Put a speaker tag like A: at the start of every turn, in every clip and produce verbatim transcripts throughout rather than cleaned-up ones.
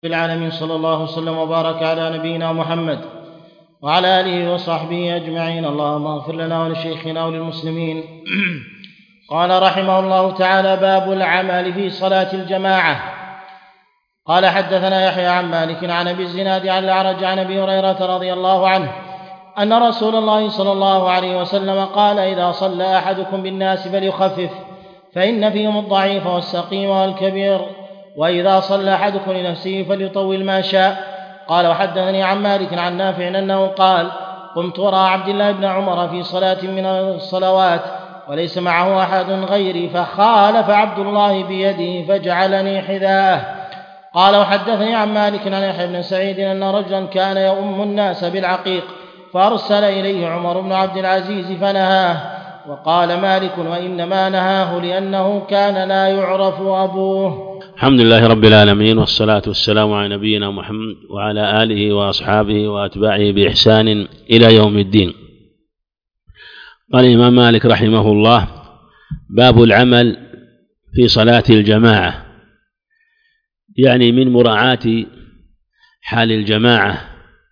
A: العالمين صلى الله وسلم وبارك على نبينا محمد وعلى آله وصحبه أجمعين. اللهم اغفر لنا ولشيخنا وللمسلمين. قال رحمه الله تعالى: باب العمل في صلاة الجماعة. قال: حدثنا يحيى عن مالك عن أبي الزناد عن الأعرج عن أبي هريرة رضي الله عنه أن رسول الله صلى الله عليه وسلم قال: إذا صلى أحدكم بالناس فليخفف فإن فيهم الضعيف والسقيم والكبير، وإذا صلى أحدكم لنفسه فليطول ما شاء. قال: وحدثني عن مالك عن نافع أنه قال: قمت وراء عبد الله بن عمر في صلاة من الصلوات وليس معه أحد غيري، فخالف عبد الله بيده فجعلني حذاءه. قال: وحدثني عن مالك عن يحيى بن سعيد أن رجلا كان يؤم الناس بالعقيق فأرسل إليه عمر بن عبد العزيز فنهاه. وقال مالك: وإنما نهاه لأنه كان لا يعرف أبوه.
B: الحمد لله رب العالمين، والصلاة والسلام على نبينا محمد وعلى آله وأصحابه وأتباعه بإحسان إلى يوم الدين. قال الإمام مالك رحمه الله: باب العمل في صلاة الجماعة، يعني من مراعاة حال الجماعة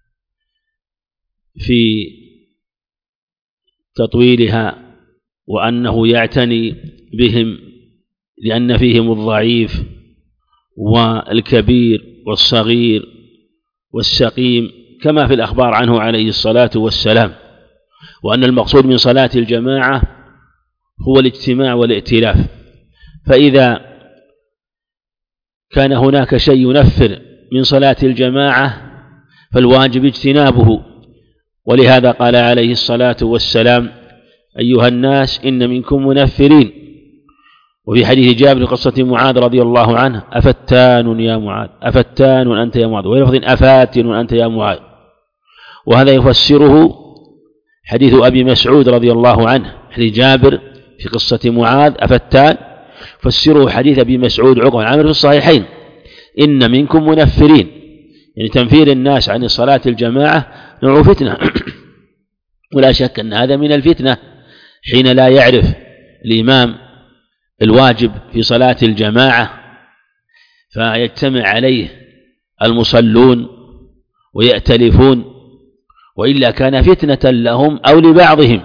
B: في تطويلها، وأنه يعتني بهم لأن فيهم الضعيف والكبير والصغير والسقيم كما في الأخبار عنه عليه الصلاة والسلام، وأن المقصود من صلاة الجماعة هو الاجتماع والائتلاف. فإذا كان هناك شيء ينفر من صلاة الجماعة فالواجب اجتنابه، ولهذا قال عليه الصلاة والسلام: أيها الناس إن منكم منفرين. وفي حديث جابر قصة معاذ رضي الله عنه: أفتان يا معاذ، أفتان أنت يا معاذ، وفي لفظ أفاتن أنت يا معاذ. وهذا يفسره حديث أبي مسعود رضي الله عنه، حديث جابر في قصة معاذ أفتان، يفسره حديث أبي مسعود عقبة عامر في الصحيحين: إن منكم منفرين، يعني تنفير الناس عن صلاة الجماعة نوع فتنة ولا شك أن هذا من الفتنة، حين لا يعرف الإمام الواجب في صلاة الجماعة فيجتمع عليه المصلون ويأتلفون، وإلا كان فتنة لهم أو لبعضهم.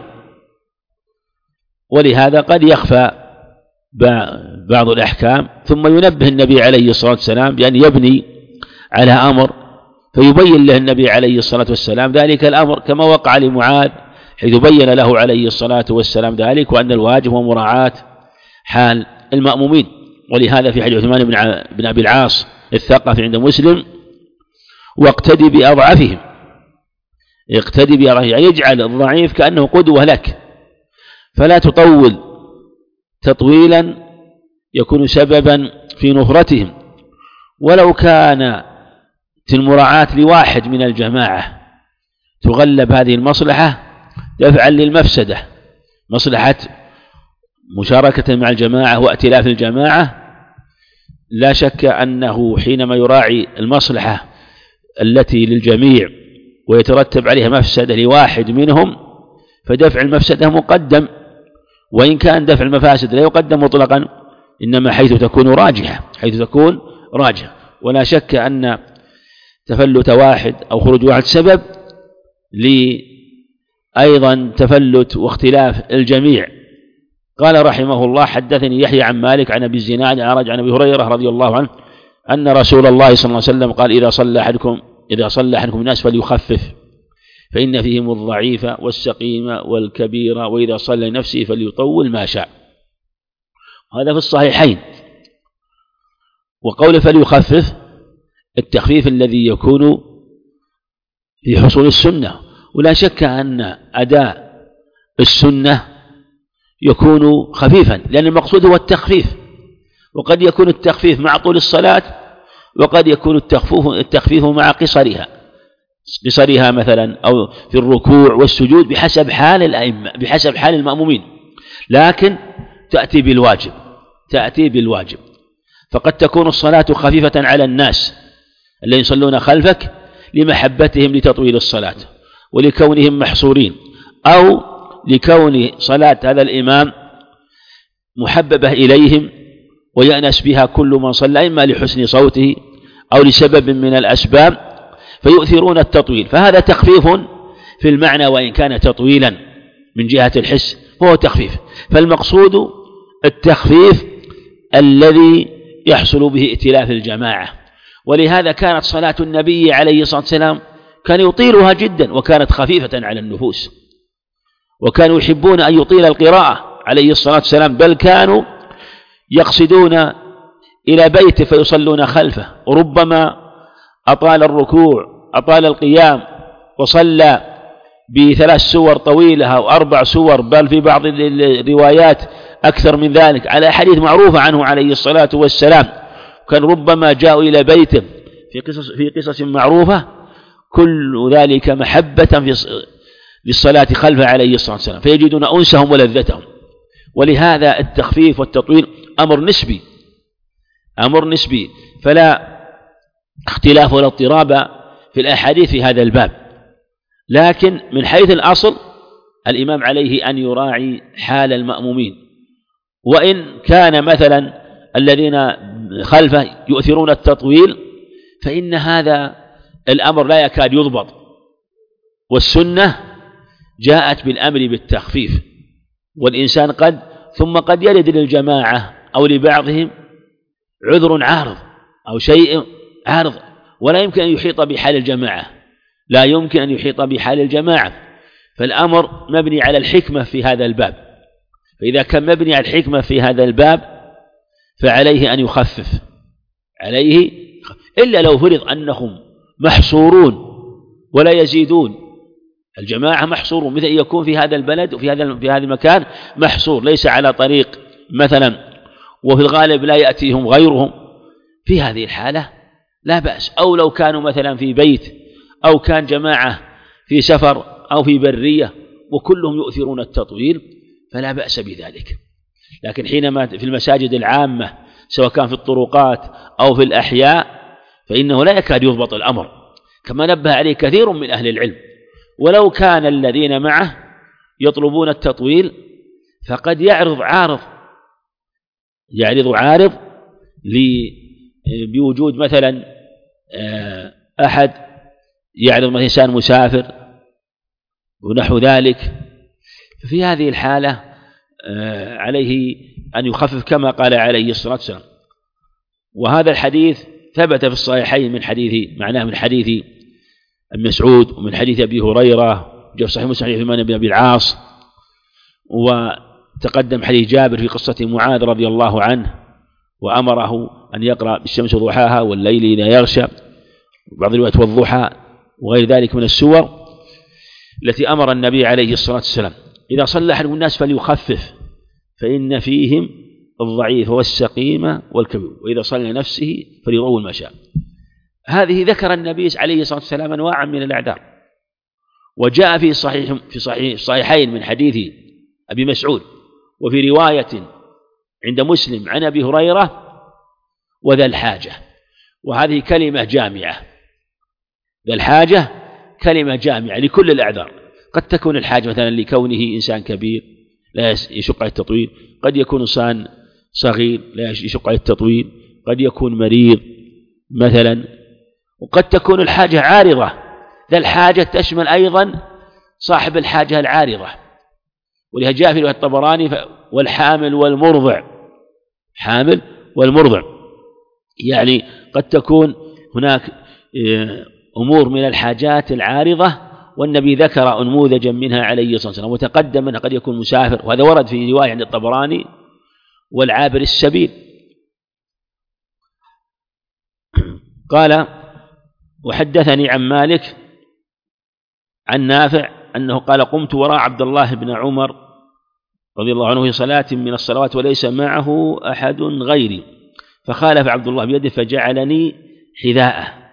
B: ولهذا قد يخفى بعض الأحكام، ثم ينبه النبي عليه الصلاة والسلام بأن يبني على أمر فيبين له النبي عليه الصلاة والسلام ذلك الأمر، كما وقع لمعاذ حيث بين له عليه الصلاة والسلام ذلك، وأن الواجب هو مراعاة حال المأمومين. ولهذا في حديث عثمان بن أبي العاص الثقفي عند مسلم: واقتدي بأضعفهم، اقتدي بأضعفهم، يعني يجعل الضعيف كأنه قدوة لك، فلا تطول تطويلا يكون سببا في نفرتهم، ولو كان المراعاة لواحد من الجماعة تغلب هذه المصلحة دفعا للمفسدة، مصلحة مشاركة مع الجماعة وائتلاف الجماعة. لا شك أنه حينما يراعي المصلحة التي للجميع ويترتب عليها مفسدة لواحد منهم فدفع المفسدة مقدم، وإن كان دفع المفاسد لا يقدم مطلقا، إنما حيث تكون راجحة، حيث تكون راجحة. ولا شك أن تفلت واحد أو خروج واحد سبب لأيضا تفلت واختلاف الجميع. قال رحمه الله: حدثني يحيى عن مالك عن أبي الزناد عن الأعرج عن أبي هريرة رضي الله عنه أن رسول الله صلى الله عليه وسلم قال: إذا صلى أحدكم إذا صلى أحدكم الناس فليخفف فإن فيهم الضعيف والسقيم والكبير، وإذا صلى نفسه فليطول ما شاء. هذا في الصحيحين. وقول فليخفف التخفيف الذي يكون في حصول السنة، ولا شك أن أداء السنة يكون خفيفا، لأن المقصود هو التخفيف، وقد يكون التخفيف مع طول الصلاة، وقد يكون التخفيف مع قصرها قصرها مثلا، أو في الركوع والسجود بحسب حال الأئمة، بحسب حال المأمومين، لكن تأتي بالواجب تأتي بالواجب فقد تكون الصلاة خفيفة على الناس الذين يصلون خلفك لمحبتهم لتطويل الصلاة ولكونهم محصورين، أو لكون صلاة هذا الإمام محببة إليهم ويأنس بها كل من صلى، إما لحسن صوته أو لسبب من الأسباب فيؤثرون التطويل، فهذا تخفيف في المعنى وإن كان تطويلا من جهة الحس فهو تخفيف. فالمقصود التخفيف الذي يحصل به ائتلاف الجماعة. ولهذا كانت صلاة النبي عليه الصلاة والسلام كان يطيلها جدا وكانت خفيفة على النفوس، وكانوا يحبون أن يطيل القراءة عليه الصلاة والسلام، بل كانوا يقصدون إلى بيته فيصلون خلفه، وربما أطال الركوع أطال القيام وصلى بثلاث سور طويلة أو أربع سور، بل في بعض الروايات أكثر من ذلك، على حديث معروفة عنه عليه الصلاة والسلام. كان ربما جاءوا إلى بيته في قصص, في قصص معروفة، كل ذلك محبة في للصلاة خلفه عليه الصلاة والسلام، فيجدون أنسهم ولذتهم. ولهذا التخفيف والتطويل أمر نسبي أمر نسبي فلا اختلاف ولا اضطراب في الأحاديث في هذا الباب. لكن من حيث الأصل الإمام عليه أن يراعي حال المأمومين، وإن كان مثلا الذين خلفه يؤثرون التطويل فإن هذا الأمر لا يكاد يضبط، والسنة جاءت بالأمر بالتخفيف، والإنسان قد ثم قد يرد للجماعة أو لبعضهم عذر عارض أو شيء عارض، ولا يمكن أن يحيط بحال الجماعة لا يمكن أن يحيط بحال الجماعة فالأمر مبني على الحكمة في هذا الباب. فإذا كان مبني على الحكمة في هذا الباب فعليه أن يخفف عليه، إلا لو فرض أنهم محصورون ولا يزيدون. الجماعة محصورون، مثل يكون في هذا البلد وفي هذا في هذا المكان محصور ليس على طريق مثلا، وفي الغالب لا يأتيهم غيرهم، في هذه الحالة لا بأس. أو لو كانوا مثلا في بيت أو كان جماعة في سفر أو في برية وكلهم يؤثرون التطويل فلا بأس بذلك. لكن حينما في المساجد العامة سواء كان في الطرقات أو في الأحياء فإنه لا يكاد يضبط الأمر، كما نبه عليه كثير من أهل العلم. ولو كان الذين معه يطلبون التطويل فقد يعرض عارض يعرض عارض بوجود مثلا أحد يعرض مثلا إنسان مسافر ونحو ذلك، في هذه الحالة عليه أن يخفف كما قال عليه الصلاة والسلام. وهذا الحديث ثبت في الصحيحين من حديث معناه من حديث ابن مسعود ومن حديث أبي هريرة، جاء في صحيح مسلم حديث عثمان بن أبي العاص، وتقدم حديث جابر في قصة معاذ رضي الله عنه وأمره أن يقرأ بالشمس وضحاها والليل إذا يغشى، وبعض الروايات والضحى وغير ذلك من السور التي أمر النبي عليه الصلاة والسلام إذا صلى أحد الناس فليخفف فإن فيهم الضعيف والسقيم والكبير، وإذا صلى نفسه فليطول ما شاء. هذه ذكر النبي عليه الصلاة والسلام أنواعا من الأعذار، وجاء في صحيح في صحيح صحيحين من حديث أبي مسعود، وفي رواية عند مسلم عن أبي هريرة وذا الحاجة، وهذه كلمة جامعة. ذا الحاجة كلمة جامعة لكل الأعذار، قد تكون الحاجة مثلا لكونه إنسان كبير لا يشق على التطويل، قد يكون إنسان صغير لا يشق على التطويل، قد يكون مريض مثلا، وقد تكون الحاجة عارضة. ذا الحاجة تشمل أيضا صاحب الحاجة العارضة، ولهذا جاء في الطبراني والحامل والمرضع، حامل والمرضع، يعني قد تكون هناك أمور من الحاجات العارضة والنبي ذكر أنموذجا منها عليه الصلاة والسلام، وتقدم أنه قد يكون مسافر، وهذا ورد في رواية عند الطبراني، والعابر السبيل. قال وحدثني عن مالك عن نافع أنه قال قمت وراء عبد الله بن عمر رضي الله عنه في صلاة من الصلوات وليس معه أحد غيري، فخالف عبد الله بيده فجعلني حذاءه.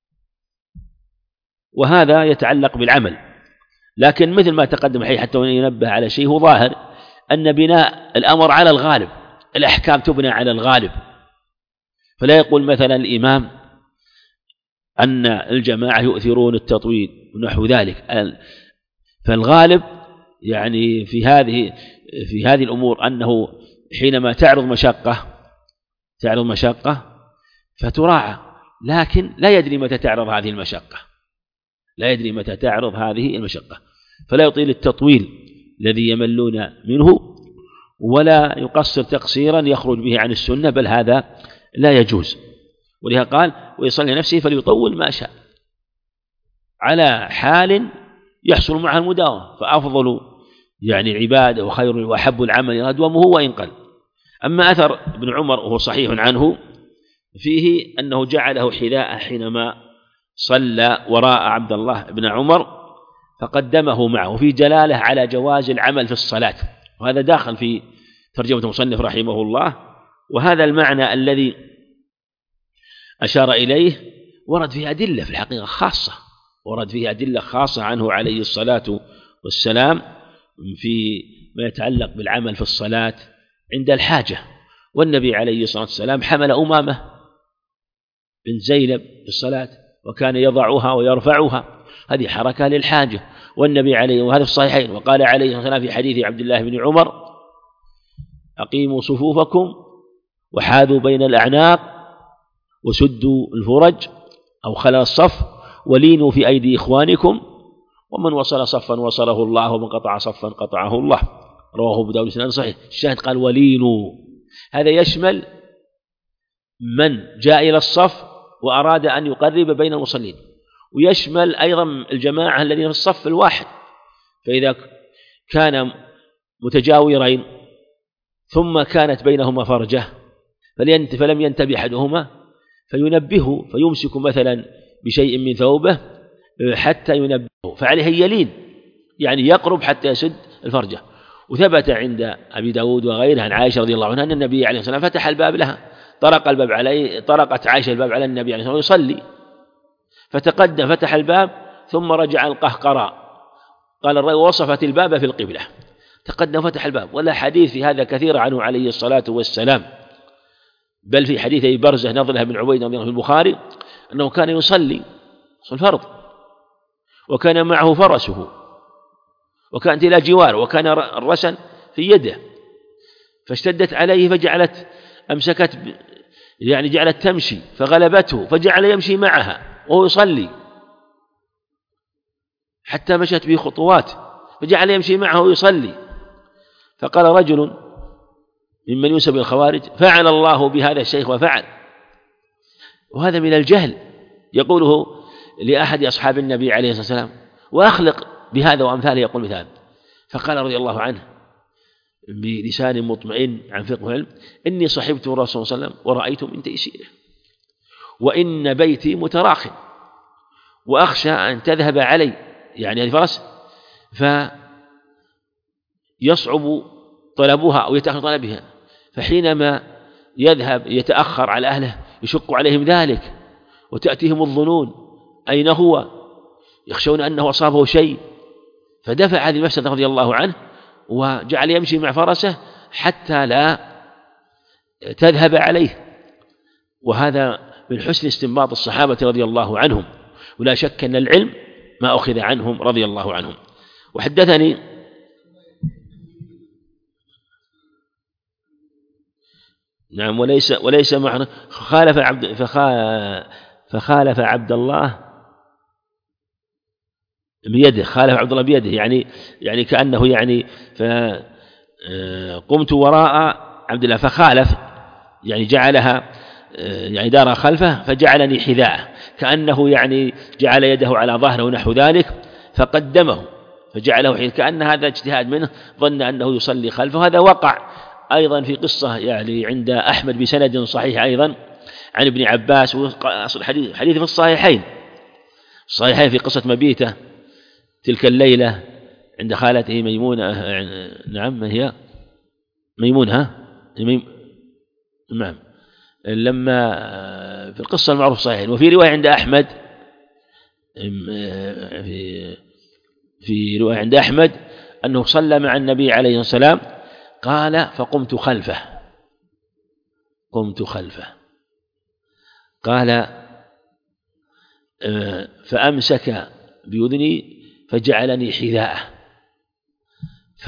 B: وهذا يتعلق بالعمل، لكن مثل ما تقدم حي حتى ينبه على شيء هو ظاهر أن بناء الأمر على الغالب، الأحكام تبنى على الغالب، فلا يقول مثلا الإمام أن الجماعة يؤثرون التطويل ونحو ذلك. فالغالب يعني في هذه في هذه الأمور أنه حينما تعرض مشقة تعرض مشقة فتراعى، لكن لا يدري متى تعرض هذه المشقة، لا يدري متى تعرض هذه المشقة، فلا يطيل التطويل الذي يملون منه، ولا يقصر تقصيرا يخرج به عن السنة، بل هذا لا يجوز. ولهذا قال ويصلي نفسه فليطول ما شاء، على حال يحصل معها المداومة، فأفضل يعني عبادة وخير وأحب العمل إلى دوامه وإن قل. أما أثر ابن عمر وهو صحيح عنه فيه أنه جعله حذاء حينما صلى وراء عبد الله بن عمر فقدمه معه، في جلالة على جواز العمل في الصلاة، وهذا داخل في ترجمة المصنف رحمه الله. وهذا المعنى الذي أشار إليه ورد فيه أدلة في الحقيقة خاصة، ورد فيه أدلة خاصة عنه عليه الصلاة والسلام في ما يتعلق بالعمل في الصلاة عند الحاجة. والنبي عليه الصلاة والسلام حمل أمامة بنت زينب في الصلاة وكان يضعها ويرفعها، هذه حركة للحاجة. والنبي عليه وهذا في الصحيحين، وقال عليه الصلاة والسلام في حديث عبد الله بن عمر: أقيموا صفوفكم وحاذوا بين الأعناق وسدوا الفرج أو خلل الصف ولينوا في أيدي إخوانكم، ومن وصل صفا وصله الله ومن قطع صفا قطعه الله، رواه أبو داود بسند صحيح. الشاهد قال ولينوا، هذا يشمل من جاء إلى الصف وأراد أن يقرب بين المصلين، ويشمل أيضا الجماعة الذين في الصف الواحد، فإذا كان متجاورين ثم كانت بينهما فرجة فلم ينتبه أحدهما فينبهه، فيمسك مثلا بشيء من ثوبه حتى ينبهه، فعليه يلين يعني يقرب حتى يسد الفرجة. وثبت عند أبي داود وغيره عن عائشة رضي الله عنها أن النبي عليه الصلاة والسلام فتح الباب لها، طرق الباب عليه، طرقت عائشة الباب على النبي عليه الصلاة والسلام يصلي، فتقدم فتح الباب ثم رجع القهقراء، قال الرأي وصفت الباب في القبلة، تقدم فتح الباب. ولا حديث في هذا كثير عنه عليه الصلاة والسلام، بل في حديث أبي برزة نضلة بن عبيد في البخاري أنه كان يصلي الفرض وكان معه فرسه وكانت إلى جوار وكان الرسن في يده، فاشتدت عليه فجعلت أمسكت يعني جعلت تمشي فغلبته فجعل يمشي معها وهو يصلي حتى مشت به خطوات فجعل يمشي معه ويصلي. فقال رجل ممن ينسب الخوارج: فعل الله بهذا الشيخ وفعل. وهذا من الجهل يقوله لأحد أصحاب النبي عليه الصلاة والسلام، وأخلق بهذا وأمثاله يقول مثال. فقال رضي الله عنه بلسان مطمئن عن فقه وعلم: إني صحبت الرسول صلى الله عليه وسلم ورأيت من تيسيره، وإن بيتي متراخٍ وأخشى أن تذهب علي، يعني هذه فرس فيصعب طلبها أو يتأخر طلبها، فحينما يذهب يتأخر على أهله يشق عليهم ذلك وتأتيهم الظنون أين هو، يخشون أنه أصابه شيء، فدفع هذه المفسدة رضي الله عنه وجعل يمشي مع فرسه حتى لا تذهب عليه. وهذا من حسن استنباط الصحابة رضي الله عنهم، ولا شك أن العلم ما أخذ عنهم رضي الله عنهم. وحدثني نعم وليس وليس معنى خالف عبد فخالف عبد الله بيده، خالف عبد الله بيده يعني يعني كأنه يعني فقمت وراء عبد الله فخالف يعني جعلها يعني دار خلفه فجعلني حذاءه، كأنه يعني جعل يده على ظهره ونحو ذلك فقدمه فجعله حذاء، كأن هذا اجتهاد منه، ظن أنه يصلي خلفه. هذا وقع أيضا في قصة يعني عند أحمد بسند صحيح أيضا عن ابن عباس، وأصل حديث حديث في الصحيحين الصحيحين في قصة مبيته تلك الليلة عند خالته ميمونة، نعم هي ميمونة ميم... نعم لما في القصة المعروفة صحيحين. وفي رواية عند أحمد في في رواية عند أحمد أنه صلى مع النبي عليه السلام، قال فقمت خلفه قمت خلفه قال فأمسك بأذني فجعلني حذاءه،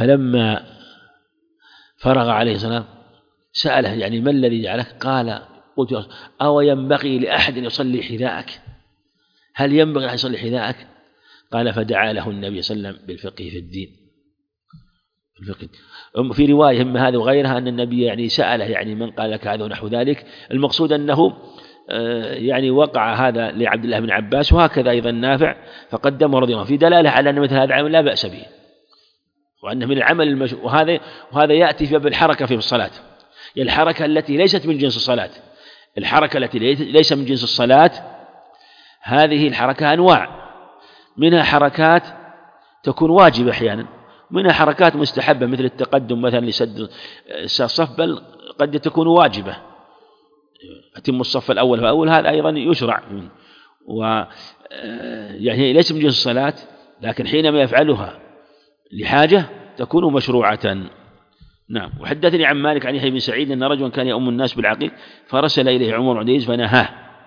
B: فلما فرغ عليه السلام سأله يعني ما الذي جعلك؟ قال قلت يا رسول أو ينبغي لأحد أن يصلي حذاءك؟ هل ينبغي أن يصلي حذاءك؟ قال فدعا له النبي صلى الله عليه وسلم بالفقه في الدين. الفقه في رواية هم هذه وغيرها أن النبي يعني سأله يعني من قال لك هذا ونحو ذلك. المقصود أنه يعني وقع هذا لعبد الله بن عباس، وهكذا أيضا نافع فقدمه رضي الله عنه، في دلالة على أن مثل هذا العمل لا بأس به، وأنه من العمل المشروع. وهذا وهذا يأتي في باب الحركة في الصلاة، يعني الحركة التي ليست من جنس الصلاة. الحركة التي ليس من جنس الصلاة هذه الحركة أنواع، منها حركات تكون واجبة أحيانا، منها حركات مستحبة مثل التقدم مثلا لسد الصف، بل قد تكون واجبة، أتم الصف الأول فأول، هذا أيضا يشرع. و يعني ليس من جنس الصلاة، لكن حينما يفعلها لحاجة تكون مشروعة. نعم. وحدثني عن مالك عن يحيى بن سعيد أن رجلا كان يؤم الناس بالعقيق فرسل إليه عمر بن عبد العزيز فنهاه.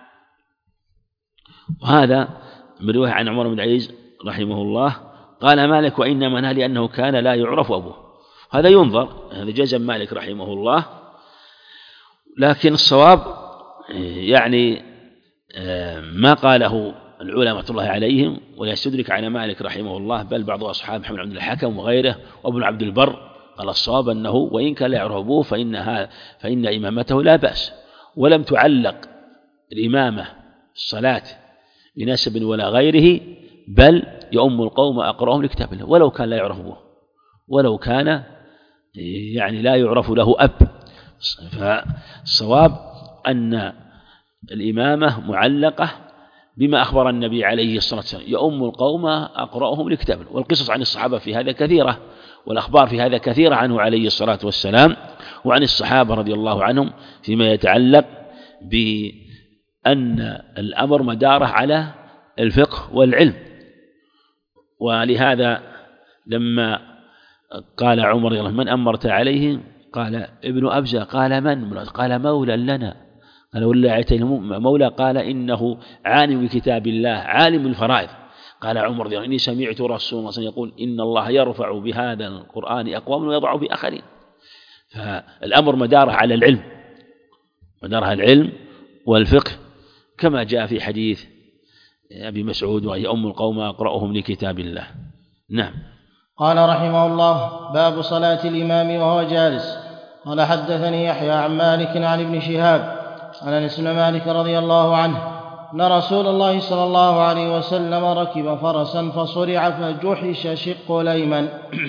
B: وهذا من رواية عن عمر بن عبد العزيز رحمه الله. قال مالك وإنما نهى لأنه كان لا يعرف أبوه. هذا ينظر، هذا جزم مالك رحمه الله، لكن الصواب يعني ما قاله العلماء رحمة الله عليهم، ولا يستدرك على مالك رحمه الله، بل بعض أصحاب محمد بن الحكم وغيره وابن عبد البر قال الصواب أنه وإن كان لا يعرف أبوه فإنها فإن إمامته لا بأس، ولم تعلق الإمامة الصلاة بنسب ولا غيره، بل يؤم القوم أقرأهم لكتاب الله ولو كان لا يعرف أبوه، ولو كان يعني لا يعرف له أب. فالصواب أن الإمامة معلقة بما أخبر النبي عليه الصلاة والسلام، يؤم القوم أقرأهم لكتاب الله. والقصص عن الصحابة في هذا كثيرة، والأخبار في هذا كثيرة عنه عليه الصلاة والسلام وعن الصحابة رضي الله عنهم فيما يتعلق بأن الأمر مداره على الفقه والعلم. ولهذا لما قال عمر رضي الله عنه من أمرت عليه؟ قال ابن أبزة. قال من؟ قال مولى لنا. قال ولا عتين مولى؟ قال إنه عالم بكتاب الله عالم بالفرائض. قال عمر رضي الله عنه إني سمعت رسول الله صلى الله عليه وسلم يقول إن الله يرفع بهذا القرآن أقوام ويضع بآخرين. فالأمر مداره على العلم، مداره على العلم والفقه، كما جاء في حديث أبي مسعود وهي أم القوم أقرأهم لكتاب الله. نعم.
A: قال رحمه الله باب صلاة الإمام وهو جالس. قال حدثني يحيى عن مالك عن ابن شهاب عن أنس بن مالك رضي الله عنه أن رسول الله صلى الله عليه وسلم ركب فرسا فصرع فجحش شقه الأيمن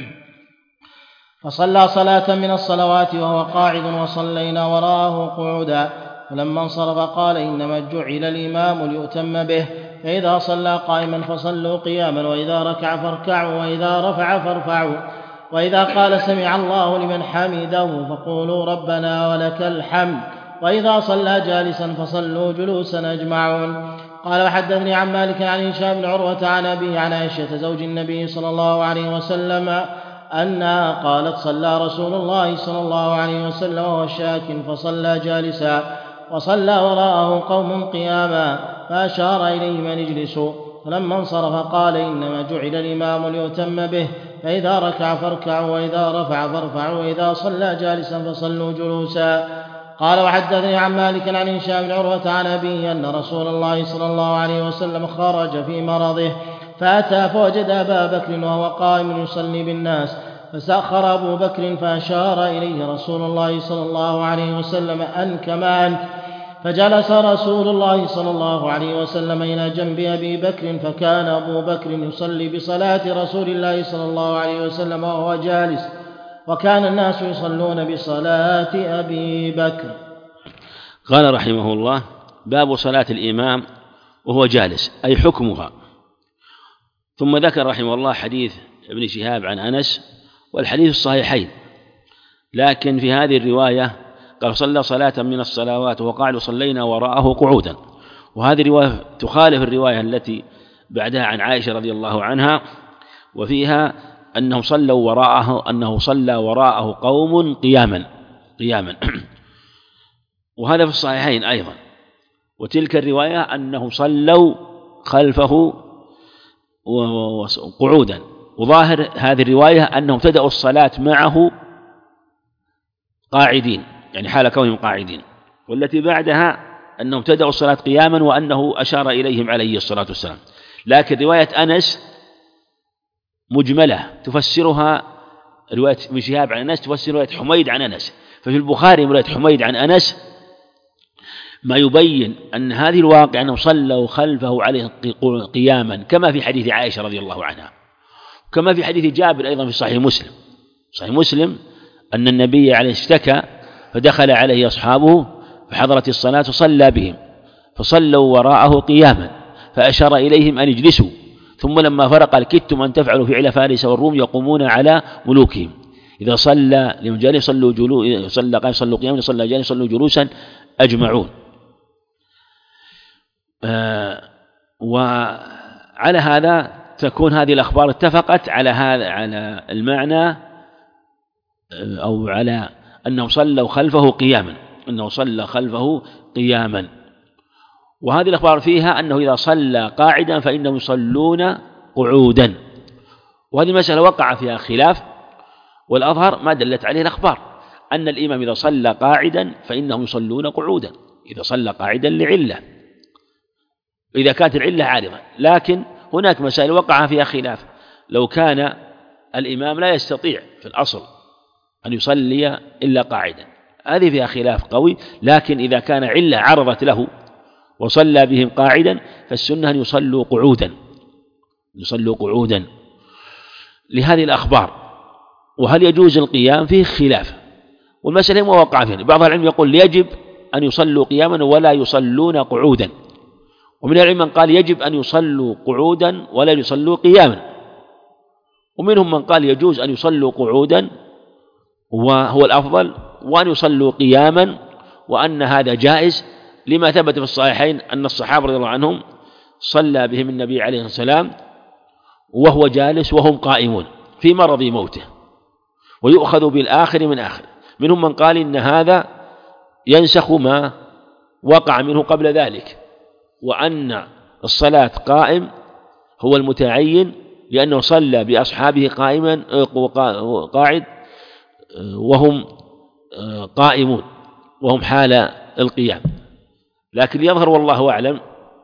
A: فصلى صلاة من الصلوات وهو قاعد وصلينا وراءه قعودا، فلما انصرف قال إنما جعل الإمام ليؤتم به، فإذا صلى قائما فصلوا قياما، وإذا ركع فاركعوا، وإذا رفع فارفعوا، وإذا قال سمع الله لمن حمده فقولوا ربنا ولك الحمد، وإذا صلى جالسا فصلوا جلوسا أجمعون. قال وحدثني عن مالك عن هشام بن عروة عن أبيه عن عائشة زوج النبي صلى الله عليه وسلم أنها قالت صلى رسول الله صلى الله عليه وسلم وهو شاك فصلى جالسا، وصلى وراءه قوم قياما، فأشار إليهم أن اجلسوا، فلما انصرف قال إنما جعل الإمام ليؤتم به، فإذا ركع فاركعوا، وإذا رفع فارفعوا، وإذا صلى جالسا فصلوا جلوسا. قال وحدثني عن مالك عن هشام بن عروة عن أبيه أن رسول الله صلى الله عليه وسلم خرج في مرضه فأتى فوجد أبا بكر وهو قائم يصلي بالناس، فسأخر أبو بكر فأشار إليه رسول الله صلى الله عليه وسلم أن كما أنت، فجلس رسول الله صلى الله عليه وسلم إلى جنب أبي بكر، فكان أبو بكر يصلي بصلاة رسول الله صلى الله عليه وسلم وهو جالس، وكان الناس يصلون بصلاة أبي بكر.
B: قال رحمه الله باب صلاة الإمام وهو جالس، أي حكمها. ثم ذكر رحمه الله حديث ابن شهاب عن أنس، والحديث الصحيحين، لكن في هذه الرواية قال صلى صلاة من الصلوات وقعد وصلينا وراءه قعودا، وهذه الرواية تخالف الرواية التي بعدها عن عائشة رضي الله عنها، وفيها أنهم صلوا وراءه أنه صلى وراءه قوم قياما قياما وهذا في الصحيحين أيضا. وتلك الرواية أنهم صلوا خلفه قعودا، وظاهر هذه الرواية أنهم ابتدأوا الصلاة معه قاعدين، يعني حال كونهم قاعدين. والتي بعدها أنهم ابتدأوا الصلاة قياما وأنه أشار إليهم عليه الصلاة والسلام. لكن رواية أنس مجملة تفسرها رواية ابن شهاب عن أنس تفسر رواية حميد عن أنس. ففي البخاري رواية حميد عن أنس ما يبين أن هذه الواقع أنهم صلوا خلفه عليه قياما كما في حديث عائشة رضي الله عنها، كما في حديث جابر أيضا في صحيح مسلم. صحيح مسلم أن النبي عليه اشتكى فدخل عليه أصحابه فحضرت الصلاة فصلى بهم فصلوا وراءه قياما فأشار إليهم أن يجلسوا، ثم لما فرق قال كدتم أن تفعلوا فعل فارس والروم يقومون على ملوكهم، إذا صلى لمن جالس صلوا جلوسا، صلى قام صلوا قياما، صلى جالس صلوا جلوسا أجمعون. آه وعلى هذا تكون هذه الأخبار اتفقت على هذا على المعنى أو على أنه صلوا خلفه قياما، أنه صلى خلفه قياما. وهذه الأخبار فيها أنه إذا صلى قاعدا فإنهم يصلون قعودا، وهذه المسألة وقع فيها خلاف، والأظهر ما دلت عليه الأخبار أن الإمام إذا صلى قاعدا فإنهم يصلون قعودا، إذا صلى قاعدا لعلة، إذا كانت العلة عارضة. لكن هناك مسائل وقع فيها خلاف، لو كان الإمام لا يستطيع في الأصل أن يصلي إلا قاعدا، هذه فيها خلاف قوي. لكن إذا كان علة عرضت له وصلى بهم قاعدا فالسنة أن يصلوا قعودا، يصلوا قعودا لهذه الأخبار. وهل يجوز القيام فيه خلاف، والمسألة ما وقع فيها. بعض العلم يقول يجب أن يصلوا قياما ولا يصلون قعودا، ومن العلم من قال يجب أن يصلوا قعودا ولا يصلوا قياما، ومنهم من قال يجوز أن يصلوا قعودا وهو الأفضل، وأن يصلوا قياما، وأن هذا جائز لما ثبت في الصحيحين أن الصحابة رضي الله عنهم صلى بهم النبي عليه السلام وهو جالس وهم قائمون في مرض موته، ويؤخذ بالآخر من آخر. منهم من قال إن هذا ينسخ ما وقع منه قبل ذلك، وأن الصلاة قائم هو المتعين لأنه صلى بأصحابه قائما قاعد وهم قائمون وهم حال القيام. لكن يظهر والله أعلم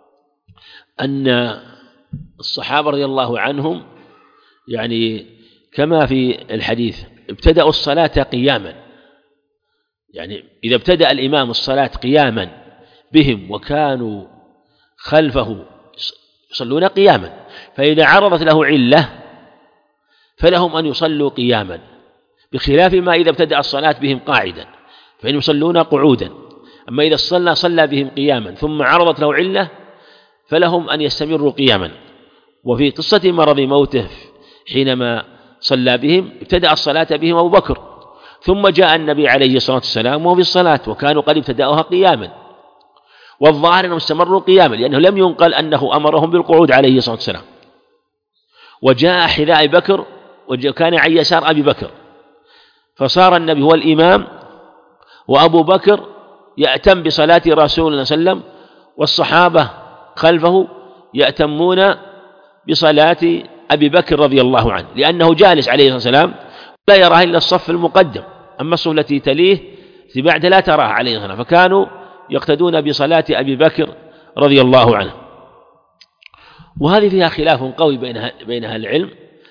B: أن الصحابة رضي الله عنهم يعني كما في الحديث ابتدأوا الصلاة قياما، يعني إذا ابتدأ الإمام الصلاة قياما بهم وكانوا خلفه يصلون قياما، فإذا عرضت له علة فلهم أن يصلوا قياما، بخلاف ما إذا ابتدأ الصلاة بهم قاعدا فإن يصلون قعودا. أما إذا صلى صلى بهم قياما ثم عرضت له علة فلهم أن يستمروا قياما. وفي قصة مرض موته حينما صلى بهم ابتدأ الصلاة بهم أبو بكر، ثم جاء النبي عليه الصلاة والسلام وهو في الصلاة وكانوا قد ابتدأوها قياما، والظاهر أنهم استمروا قياما لأنه لم ينقل أنه أمرهم بالقعود عليه الصلاة والسلام. وجاء حذاء بكر وكان عن يسار أبي بكر، فصار النبي هو الإمام وأبو بكر يأتم بصلاة رسول الله صلى الله عليه وسلم، والصحابة خلفه يأتمون بصلاة أبي بكر رضي الله عنه، لأنه جالس عليه الصلاة والسلام لا يراها إلا الصف المقدم، أما الصف التي تليه في بعد لا تراها عليه الصلاة والسلام، فكانوا يقتدون بصلاة أبي بكر رضي الله عنه. وهذه فيها خلاف قوي بين أهل العلم،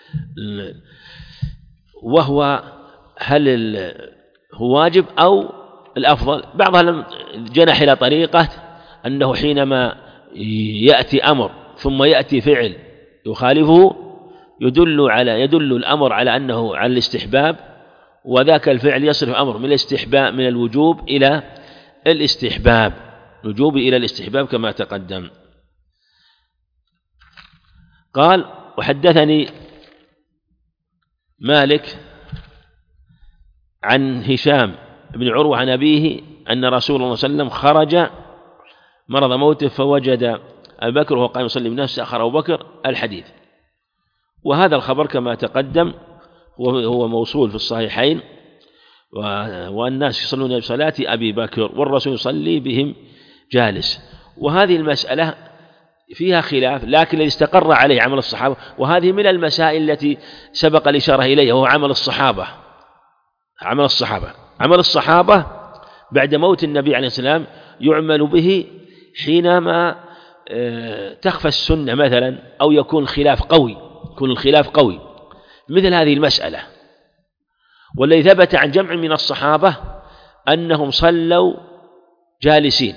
B: وهو هل هو واجب أو الأفضل. بعضهم جنح إلى طريقة أنه حينما يأتي أمر ثم يأتي فعل يخالفه يدل على يدل الأمر على أنه على الاستحباب، وذاك الفعل يصرف أمر من الاستحباب من الوجوب إلى الاستحباب، وجوب إلى الاستحباب كما تقدم. قال وحدثني مالك عن هشام بن عروة عن أبيه أن رسول الله صلى الله عليه وسلم خرج مرض موته فوجد أبي بكر وهو قائم يصلي بالناس أخر أبو بكر الحديث. وهذا الخبر كما تقدم وهو موصول في الصحيحين، والناس يصلون بصلاة أبي بكر والرسول يصلي بهم جالس. وهذه المسألة فيها خلاف، لكن الذي استقر عليه عمل الصحابة، وهذه من المسائل التي سبق الإشارة إليها، وهو عمل الصحابة. عمل الصحابة عمل الصحابة بعد موت النبي عليه السلام يعمل به حينما تخفى السنة مثلا أو يكون الخلاف قوي يكون الخلاف قوي مثل هذه المسألة. والذي ثبت عن جمع من الصحابة أنهم صلوا جالسين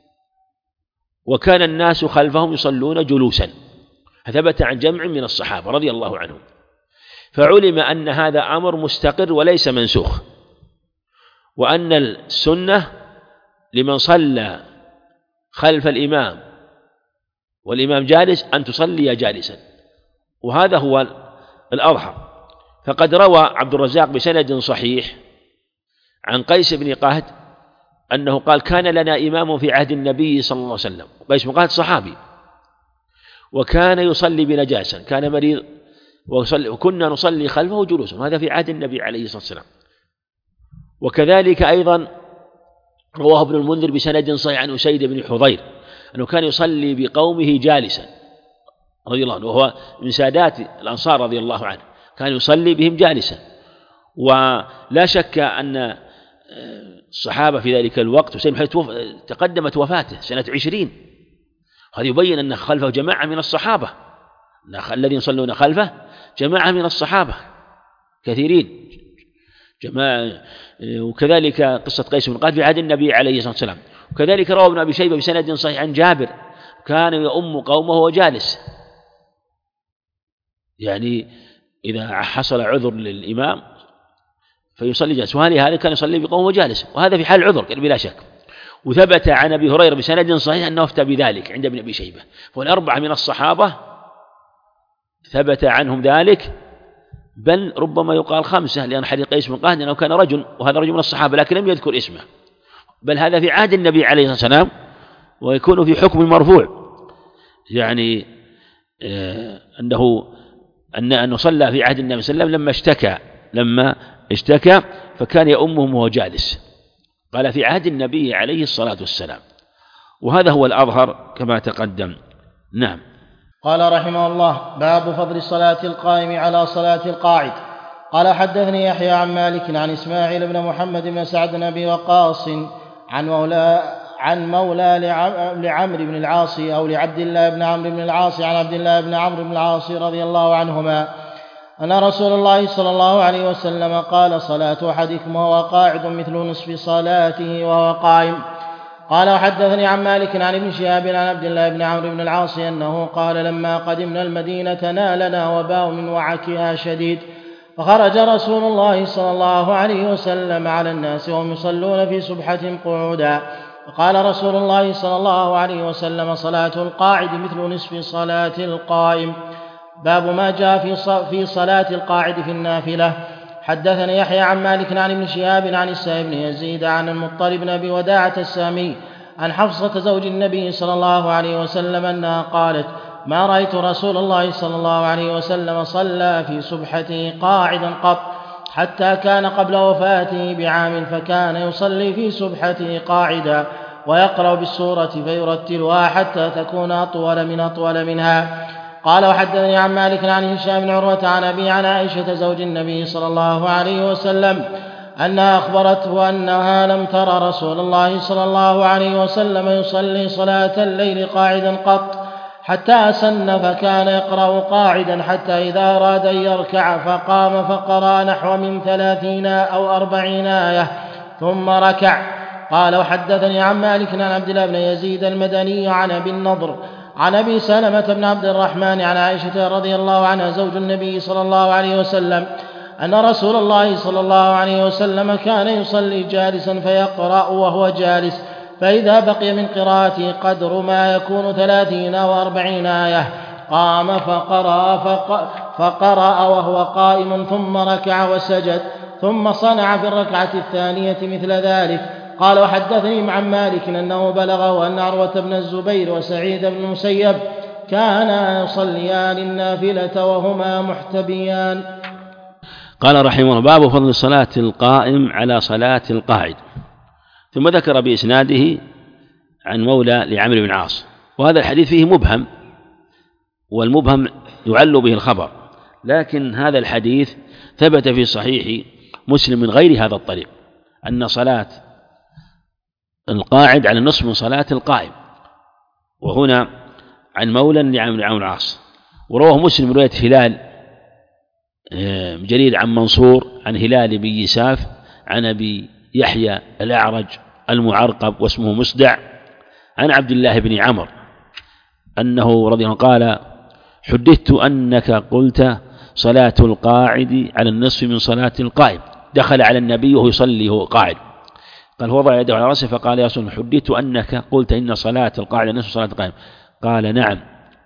B: وكان الناس خلفهم يصلون جلوسا، ثبت عن جمع من الصحابة رضي الله عنهم، فعلم أن هذا أمر مستقر وليس منسوخ، وأن السنة لمن صلى خلف الإمام والإمام جالس أن تصلي جالسا، وهذا هو الأظهر. فقد روى عبد الرزاق بسند صحيح عن قيس بن قهد أنه قال كان لنا إمام في عهد النبي صلى الله عليه وسلم. قيس بن قهد صحابي وكان يصلي بنجاسة، كان مريض وكنا نصلي خلفه جلوسا، وهذا في عهد النبي عليه الصلاة والسلام. وكذلك أيضا رواه ابن المنذر بسند صحيح عن أسيد بن حضير أنه كان يصلي بقومه جالسا رضي الله عنه، وهو من سادات الأنصار رضي الله عنه، كان يصلي بهم جالسا. ولا شك أن الصحابة في ذلك الوقت تقدمت وفاته سنة عشرين، هذا يبين أن خلفه جماعة من الصحابة، الذين يصلون خلفه جماعة من الصحابة كثيرين جماعة. وكذلك قصة قيس بن قهد في عهد النبي عليه الصلاة والسلام. وكذلك روى ابن أبي شيبة بسند صحيح عن جابر كان يؤم قومه وهو جالس، يعني إذا حصل عذر للإمام فيصلي جالس، وهذا كان يصلي بقومه جالس، وهذا في حال عذر بلا شك. وثبت عن أبي هريرة بسند صحيح أنه أفتى بذلك عند ابن أبي شيبة. فالأربعة من الصحابة ثبت عنهم ذلك، بل ربما يقال خمسة، لأن حديث قيس بن قهد أنه كان رجل، وهذا رجل من الصحابة لكن لم يذكر اسمه، بل هذا في عهد النبي عليه الصلاة والسلام ويكون في حكم مرفوع، يعني آه أنه أن أنه صلى في عهد النبي صلى الله عليه وسلم لما اشتكى لما اشتكى فكان يؤمهم وهو جالس، قال في عهد النبي عليه الصلاة والسلام، وهذا هو الأظهر كما تقدم. نعم.
A: قال رحمه الله: باب فضل صلاة القائم على صلاة القاعد. قال حدثني يحيى عن مالك عن إسماعيل بن محمد بن سعد بن أبي وقاص عن مولى عن مولى لعمرو بن العاص أو لعبد الله بن عمرو بن العاص عن عبد الله بن عمرو بن العاص رضي الله عنهما أن رسول الله صلى الله عليه وسلم قال: صلاة أحدكم وهو قاعد مثل نصف صلاته وهو قائم. قال وحدثني عن مالك عن ابن شهاب عن عبد الله بن عمرو بن العاص أنه قال: لما قدمنا المدينة نالنا وباء من وعكها شديد، فخرج رسول الله صلى الله عليه وسلم على الناس وهم يصلون في سبحة قعودا، فقال رسول الله صلى الله عليه وسلم: صلاة القاعد مثل نصف صلاة القائم. باب ما جاء في صلاة القاعد في النافلة. حدثني يحيى عن مالك عن ابن شهاب عن السائب بن يزيد عن المطلب بن أبي وداعة السامي عن حفصة زوج النبي صلى الله عليه وسلم أنها قالت: ما رأيت رسول الله صلى الله عليه وسلم صلى في سبحته قاعدا قط، حتى كان قبل وفاته بعام فكان يصلي في سبحته قاعدا ويقرأ بالسورة فيرتلها حتى تكون أطول من أطول منها. قال وحدثني عن مالك عن هشام بن عروة عن أبي عن عائشة زوج النبي صلى الله عليه وسلم أنها أخبرته أنها لم تر رسول الله صلى الله عليه وسلم يصلي صلاة الليل قاعدا قط، حتى سن فكان يقرأ قاعدا حتى إذا أراد أن يركع فقام فقرأ نحو من ثلاثين أو أربعين آية ثم ركع. قال وحدثني عن مالك عن عبد الله بن يزيد المدني عن أبي النضر عن أبي سلمة بن عبد الرحمن عن عائشة رضي الله عنها زوج النبي صلى الله عليه وسلم أن رسول الله صلى الله عليه وسلم كان يصلي جالسا فيقرأ وهو جالس، فإذا بقي من قراءته قدر ما يكون ثلاثين وأربعين آية قام فقرأ, فقرأ وهو قائم ثم ركع وسجد، ثم صنع في الركعة الثانية مثل ذلك. قال وحدثني عن مالك أنه بلغه أن عروة بن الزبير وسعيد بن المسيب كانا يصليان النافلة وهما محتبيان.
B: قال رحمه الله: باب فضل صلاة القائم على صلاة القاعد. ثم ذكر بإسناده عن مولى لعمرو بن العاص، وهذا الحديث فيه مبهم، والمبهم يعل به الخبر، لكن هذا الحديث ثبت في صحيح مسلم من غير هذا الطريق أن صلاة القاعد على النصف من صلاة القائم. وهنا عن مولى لعمرو بن العاص. ورواه مسلم رواية هلال جرير عن منصور عن هلال بن يساف عن أبي يحيى الأعرج المعرقب واسمه مصدع عن عبد الله بن عمرو أنه رضي الله عنه قال: حدثت أنك قلت صلاة القاعد على النصف من صلاة القائم. دخل على النبي وهو يصلي وهو قاعد، قال: وضع يده على رأسه فقال: يا رسول الله، حدثت أنك قلت إن صلاة القاعد على نصف صلاة القائم. قال: نعم،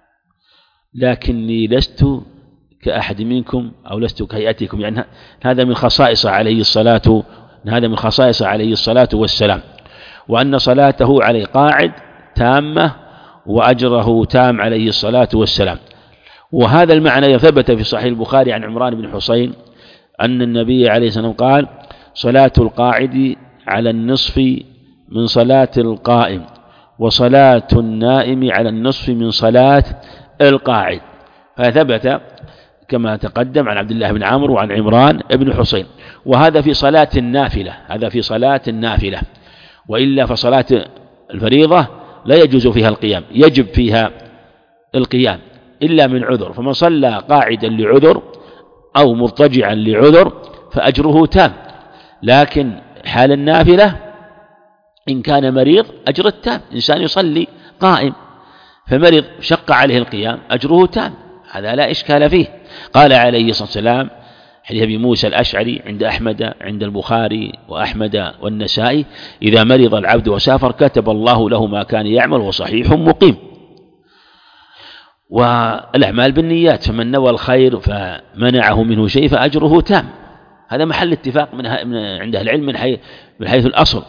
B: لكني لست كأحد منكم أو لست كهيئتكم، يعني هذا من خصائص عليه الصلاة هذا من خصائص عليه الصلاة والسلام، وأن صلاته عليه قاعد تامة وأجره تام عليه الصلاة والسلام. وهذا المعنى ثبت في صحيح البخاري عن عمران بن حسين أن النبي عليه الصلاة والسلام قال: صلاة القاعد على النصف من صلاة القائم، وصلاة النائم على النصف من صلاة القاعد. فثبت كما تقدم عن عبد الله بن عمرو وعن عمران بن حسين. وهذا في صلاة النافلة هذا في صلاة النافلة وإلا فصلاة الفريضة لا يجوز فيها القيام، يجب فيها القيام إلا من عذر. فمن صلى قاعدا لعذر أو مضطجعا لعذر فأجره تام، لكن حال النافلة إن كان مريض أجر التام. إنسان يصلي قائم فمرض شق عليه القيام أجره تام، هذا لا إشكال فيه. قال عليه الصلاة والسلام حديث أبي موسى الأشعري عند أحمد عند البخاري وأحمد والنسائي: إذا مرض العبد وسافر كتب الله له ما كان يعمل وصحيح مقيم. والأعمال بالنيات، فمن نوى الخير فمنعه منه شيء فأجره تام. هذا محل اتفاق من عند أهل العلم من حيث من حيث الأصل.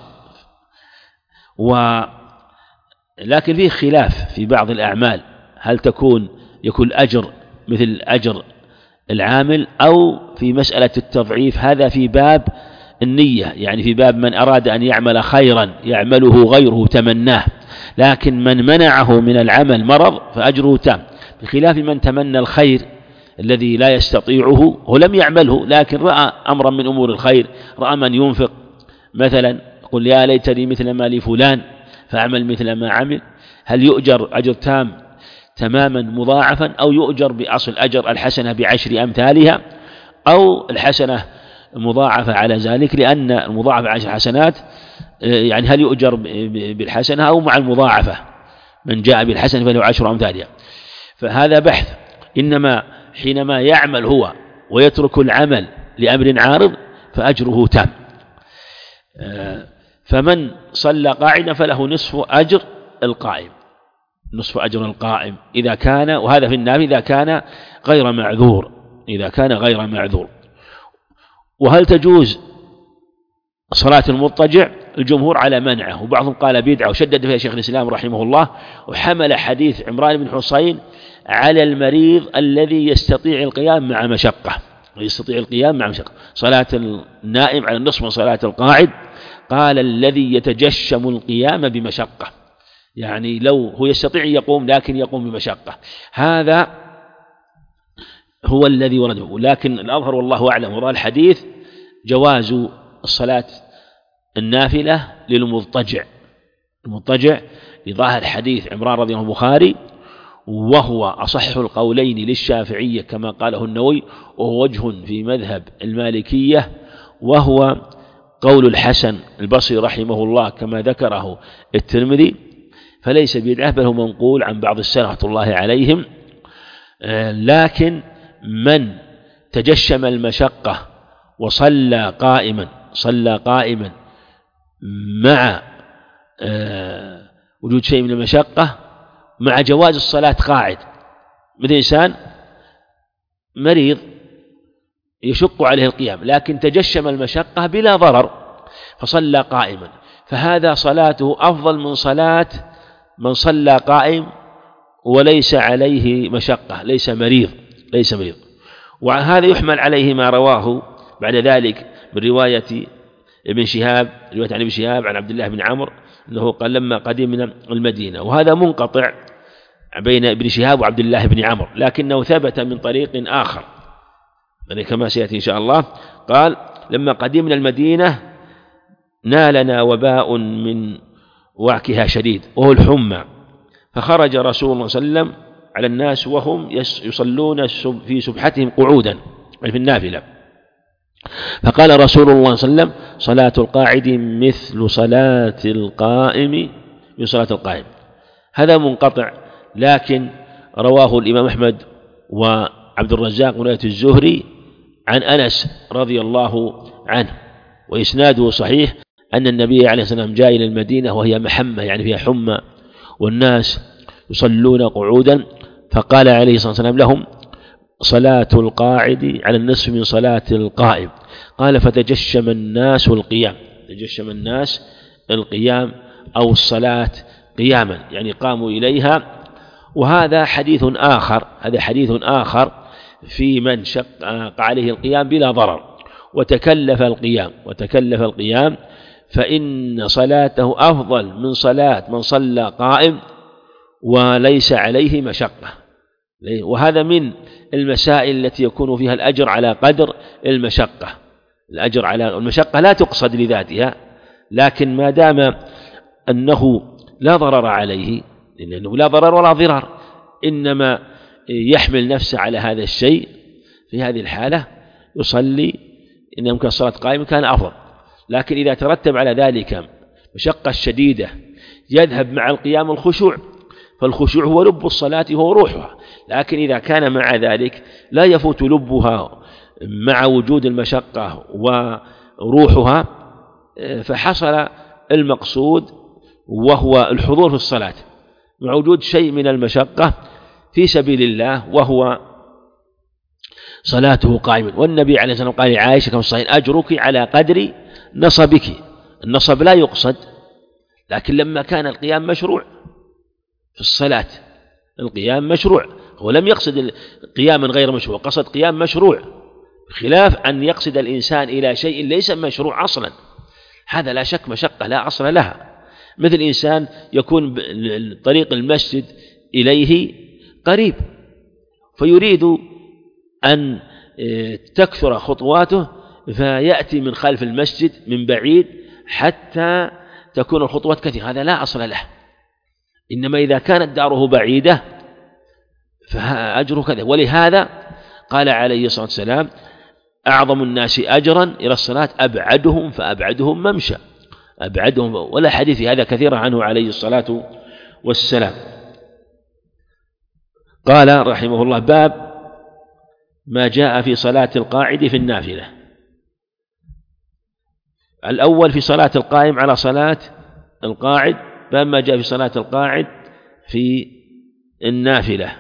B: ولكن فيه خلاف في بعض الأعمال، هل تكون يكون الأجر مثل أجر العامل أو في مسألة التضعيف. هذا في باب النية، يعني في باب من أراد أن يعمل خيرا يعمله غيره تمناه، لكن من منعه من العمل مرض فأجره تام، بخلاف من تمنى الخير الذي لا يستطيعه هو لم يعمله لكن رأى أمرا من أمور الخير، رأى من ينفق مثلا قل يا ليتني مثل ما لفلان فأعمل مثل ما عمل. هل يؤجر أجر تام تماما مضاعفا أو يؤجر بأصل أجر الحسنة بعشر أمثالها أو الحسنة مضاعفة على ذلك؟ لأن المضاعفة عشر حسنات، يعني هل يؤجر بالحسنة أو مع المضاعفة؟ من جاء بالحسنة فله عشر أمثالها. فهذا بحث. إنما حينما يعمل هو ويترك العمل لأمر عارض فأجره تام. فمن صلى قاعدا فله نصف أجر القائم، نصف أجر القائم إذا كان، وهذا في النافلة إذا كان غير معذور إذا كان غير معذور. وهل تجوز صلاة المضطجع؟ الجمهور على منعه، وبعضهم قال بدعة وشدد فيها شيخ الإسلام رحمه الله، وحمل حديث عمران بن حسين على المريض الذي يستطيع القيام مع مشقة يستطيع القيام مع مشقة. صلاة النائم على النصف من صلاة القاعد، قال الذي يتجشم القيام بمشقة، يعني لو هو يستطيع يقوم لكن يقوم بمشقة، هذا هو الذي ورده. لكن الأظهر والله أعلم وراء الحديث جواز الصلاة النافلة للمضطجع المضطجع لظاهر حديث عمران رضي الله عنه البخاري، وهو أصح القولين للشافعية كما قاله النووي، وهو وجه في مذهب المالكية، وهو قول الحسن البصري رحمه الله كما ذكره الترمذي، فليس بدعة بل هو منقول عن بعض السلف رحمة الله عليهم. لكن من تجشم المشقة وصلى قائما صلى قائما مع وجود شيء من المشقة مع جواز الصلاة قاعد، مثل إنسان مريض يشق عليه القيام لكن تجشم المشقة بلا ضرر فصلى قائما، فهذا صلاته أفضل من صلاة من صلى قائم وليس عليه مشقة، ليس مريض ليس مريض. وهذا يحمل عليه ما رواه بعد ذلك من رواية ابن شهاب رواية عن ابن شهاب عن عبد الله بن عمرو أنه قال لما قدمنا المدينة، وهذا منقطع بين ابن شهاب وعبد الله بن عمرو، لكنه ثبت من طريق آخر يعني كما سيأتي إن شاء الله. قال لما قدمنا المدينة نالنا وباء من وعكها شديد وهو الحمى، فخرج رسول الله صلى الله عليه وسلم على الناس وهم يصلون في سبحتهم قعودا في النافلة، فقال رسول الله صلى الله عليه وسلم: صلاة القاعد مثل صلاة القائم من صلاة القائم. هذا منقطع، لكن رواه الإمام أحمد وعبد الرزاق رواية الزهري عن أنس رضي الله عنه، وإسناده صحيح، أن النبي عليه الصلاة والسلام جاء إلى المدينة وهي محمة يعني فيها حمى والناس يصلون قعودا، فقال عليه الصلاة والسلام لهم: صلاة القاعد على النصف من صلاة القائم. قال: فتجشم الناس القيام، تجشم الناس القيام أو الصلاة قياما، يعني قاموا إليها. وهذا حديث آخر، هذا حديث آخر في من شق عليه القيام بلا ضرر وتكلف القيام وتكلف القيام فإن صلاته أفضل من صلاة من صلى قائم وليس عليه مشقة. وهذا من المسائل التي يكون فيها الأجر على قدر المشقة. الأجر على المشقة لا تقصد لذاتها، لكن ما دام أنه لا ضرر عليه، لأنه لا ضرر ولا ضرار، إنما يحمل نفسه على هذا الشيء، في هذه الحالة يصلي إن يمكن الصلاة قائمة كان أفضل. لكن إذا ترتب على ذلك مشقة شديدة يذهب مع القيام الخشوع، فالخشوع هو لب الصلاة وهو روحها، لكن إذا كان مع ذلك لا يفوت لبها مع وجود المشقة وروحها، فحصل المقصود وهو الحضور في الصلاة مع وجود شيء من المشقة في سبيل الله وهو صلاته قائما. والنبي عليه الصلاة والسلام قال لعائشة كما في الصحيح: أجرك على قدر نصبك. النصب لا يقصد، لكن لما كان القيام مشروع في الصلاة، القيام مشروع، هو لم يقصد قياما غير مشروع، قصد قيام مشروع، بخلاف أن يقصد الإنسان إلى شيء ليس مشروع أصلا، هذا لا شك مشقة لا أصل لها. مثل إنسان يكون طريق المسجد إليه قريب فيريد أن تكثر خطواته فيأتي من خلف المسجد من بعيد حتى تكون الخطوات كثيرة، هذا لا أصل له. إنما إذا كانت داره بعيدة فأجره كذا. ولهذا قال عليه الصلاة والسلام: أعظم الناس أجرا إلى الصلاة أبعدهم فأبعدهم ممشى، أبعدهم. ولا حديث هذا كثيرا عنه عليه الصلاة والسلام. قال رحمه الله: باب ما جاء في صلاة القاعد في النافلة. الأول في صلاة القائم على صلاة القاعد، باب ما جاء في صلاة القاعد في النافلة.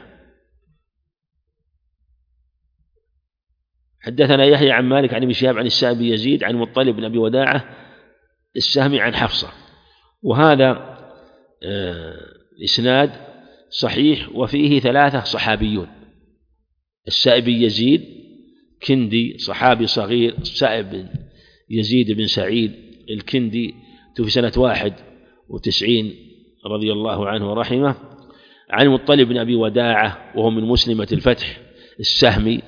B: حدثنا يحيى عن مالك عن ابن شهاب عن السائب يزيد عن مطلب بن أبي وداعة السهمي عن حفصة، وهذا إسناد صحيح وفيه ثلاثة صحابيون: السائب يزيد كندي صحابي صغير، السائب بن يزيد بن سعيد الكندي توفي سنة واحد وتسعين رضي الله عنه ورحمه، عن مطلب بن أبي وداعة وهو من مسلمة الفتح السهمي،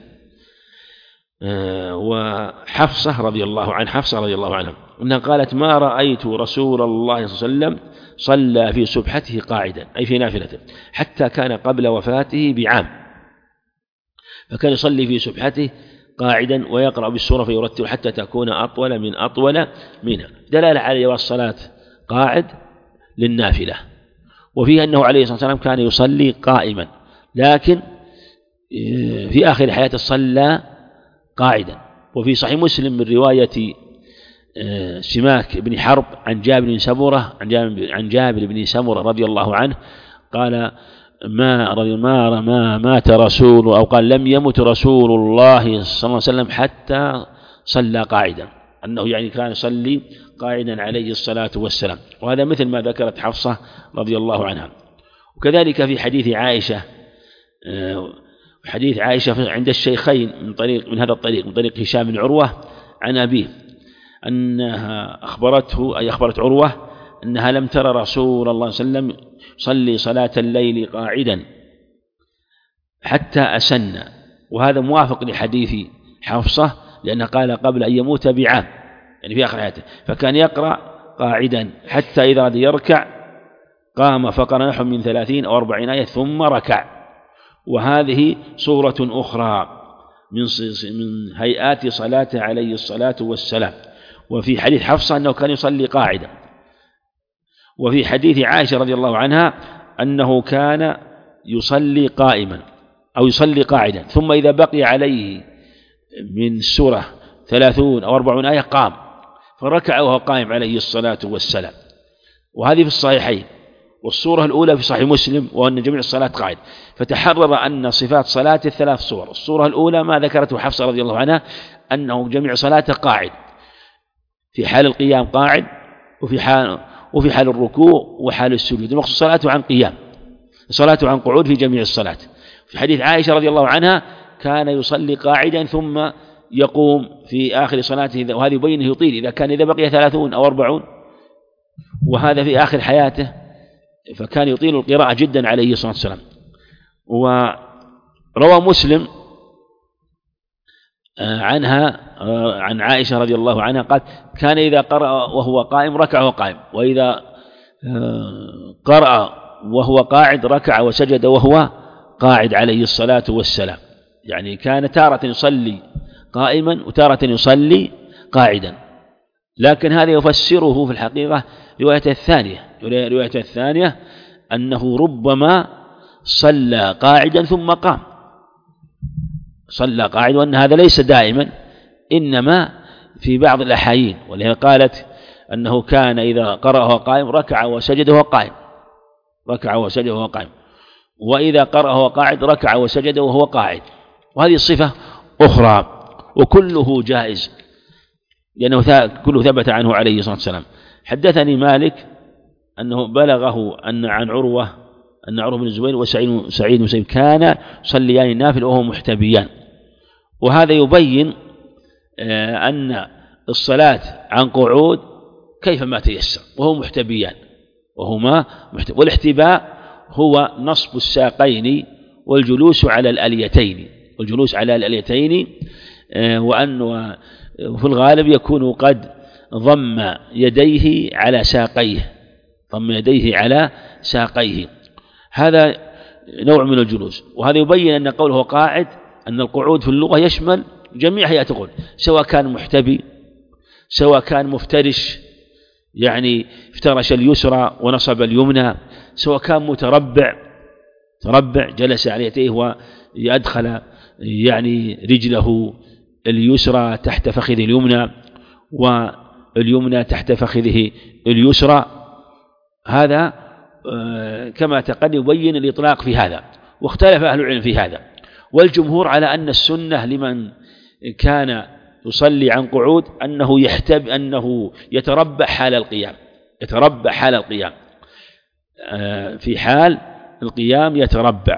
B: وحفصة رضي الله عن حفصة رضي الله عنها أنها قالت: ما رأيت رسول الله صلى الله عليه وسلم صلى في سبحته قاعدا، أي في نافلته، حتى كان قبل وفاته بعام، فكان يصلي في سبحته قاعدا ويقرأ بالسورة فيرتل حتى تكون أطول من أطول منها، دلالة على جواز الصلاة قاعد للنافلة. وفيه أنه عليه الصلاة والسلام كان يصلي قائما، لكن في آخر حياته صلى قاعدا. وفي صحيح مسلم من رواية سماك بن حرب عن جابر بن سمرة عن جابر بن سمرة رضي الله عنه قال: ما ما ما مات رسول أو قال لم يمت رسول الله صلى الله عليه وسلم حتى صلى قاعدا، أنه يعني كان يصلي قاعدا عليه الصلاة والسلام. وهذا مثل ما ذكرت حفصة رضي الله عنها. وكذلك في حديث عائشة، حديث عائشة عند الشيخين من طريق من هذا الطريق من طريق هشام بن عروة عن أبيه أنها أخبرته أي أخبرت عروة أنها لم ترى رسول الله صلى الله عليه وسلم صلي صلاة الليل قاعدا حتى أسن. وهذا موافق لحديث حفصة لأنه قال قبل أن يموت بعام، يعني في آخر حياته، فكان يقرأ قاعدا حتى إذا يركع قام فقرأ نحو من ثلاثين أو أربعين آية ثم ركع. وهذه صورة أخرى من من هيئات صلاته عليه الصلاة والسلام. وفي حديث حفصة أنه كان يصلي قاعدا، وفي حديث عائشة رضي الله عنها أنه كان يصلي قائما أو يصلي قاعدا، ثم إذا بقي عليه من السورة ثلاثون أو أربعون آية قام فركع وهو قائم عليه الصلاة والسلام. وهذه في الصحيحين. والصورة الأولى في صحيح مسلم وأن جميع الصلاة قاعد، فتحرر أن صفات صلاة الثلاث صور. الصورة الأولى ما ذكرته حفصة رضي الله عنها أنه جميع صلاته قاعد، في حال القيام قاعد، وفي حال وفي حال الركوع وحال السجود. المقصود صلاته عن قيام، صلاته عن قعود في جميع الصلاة. في حديث عائشة رضي الله عنها كان يصلي قاعدا ثم يقوم في آخر صلاته، وهذا يبينه يطيل إذا كان إذا بقي ثلاثون أو أربعون، وهذا في آخر حياته، فكان يطيل القراءة جدا عليه الصلاة والسلام. وروى مسلم عنها عن عائشة رضي الله عنها قال كان إذا قرأ وهو قائم ركع وهو قائم، وإذا قرأ وهو قاعد ركع وسجد وهو قاعد عليه الصلاة والسلام. يعني كان تارة يصلي قائما وتارة يصلي قاعدا. لكن هذا يفسره في الحقيقة رواية الثانية رواية الثانية أنه ربما صلى قاعدا ثم قام، صلى قاعد، وأن هذا ليس دائما، إنما في بعض الأحايين. ولهذا قالت أنه كان إذا قرأ وهو قائم ركع وسجد وهو قائم، ركع وسجد وهو قائم، وإذا قرأ وهو قاعد ركع وسجد وهو قاعد. وهذه الصفة أخرى، وكله جائز لأنه كله ثبت عنه عليه الصلاة والسلام. حدثني مالك أنه بلغه أن عن عروة أن عروة بن الزبير وسعيد سعيد بن مسيب كان يصليان النافل وهو محتبيان. وهذا يبين أن الصلاة عن قعود كيفما تيسر وهو محتبيان، وهما محتب. والاحتباء هو نصب الساقين والجلوس على الأليتين والجلوس على الأليتين وأن في الغالب يكون قد ضم يديه على ساقيه ضم يديه على ساقيه هذا نوع من الجلوس. وهذا يبين أن قوله قاعد أن القعود في اللغة يشمل جميع هيئات القعود، سواء كان محتبي سواء كان مفترش، يعني افترش اليسرى ونصب اليمنى، سواء كان متربع تربع جلس على يديه ويدخل يعني رجله اليسرى تحت فخذه اليمنى واليمنى تحت فخذه اليسرى. هذا كما تقدم يبين الإطلاق في هذا، واختلف أهل العلم في هذا. والجمهور على أن السنة لمن كان يصلي عن قعود أنه يحتب أنه يتربع حال القيام يتربع حال القيام في حال القيام يتربع.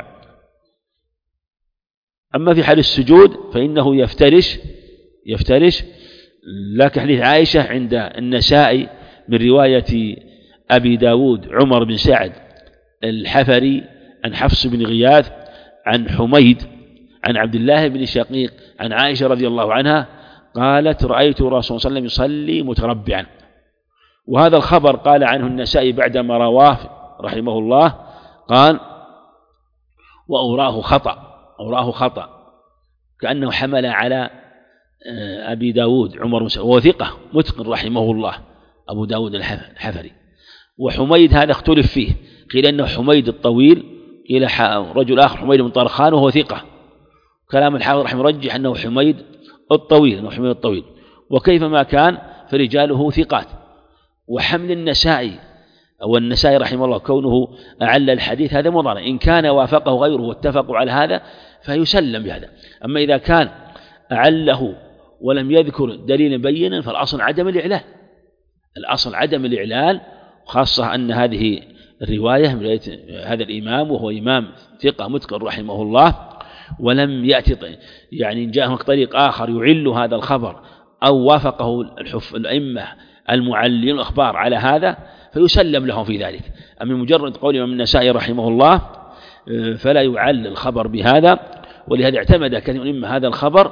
B: أما في حال السجود فإنه يفترش يفترش لكن حديث عائشة عند النسائي من رواية أبي داود عمر بن سعد الحفري عن حفص بن غياث عن حميد عن عبد الله بن شقيق عن عائشة رضي الله عنها قالت رأيت الرسول صلى الله عليه وسلم يصلي متربعا. وهذا الخبر قال عنه النسائي بعدما رواه رحمه الله قال وأوراه خطأ أوراه خطأ كأنه حمل على أبي داود عمر بن سعد وهو ثقة متقن رحمه الله أبو داود الحفري. وحميد هذا اختلف فيه، قيل أنه حميد الطويل، قيل رجل آخر حميد بن طرخان وهو ثقة. كلام الحافظ رحمه رجح أنه حميد الطويل أنه حميد الطويل، وكيفما كان فرجاله ثقات. وحمل النسائي أو النسائي رحمه الله كونه أعل الحديث هذا مضر، إن كان وافقه غيره واتفقوا على هذا فيسلم بهذا. أما إذا كان أعله ولم يذكر دليل بينا فالأصل عدم الإعلان الأصل عدم الإعلان خاصة أن هذه الرواية من رواية هذا الإمام وهو إمام ثقة متقن رحمه الله، ولم يأتي يعني جاء هناك طريق آخر يعل هذا الخبر أو وافقه الحف الأئمة المعلين الأخبار على هذا فيسلم لهم في ذلك. أما مجرد قول الإمام النسائي رحمه الله فلا يعل الخبر بهذا، ولهذا اعتمد كثير من الأئمة هذا الخبر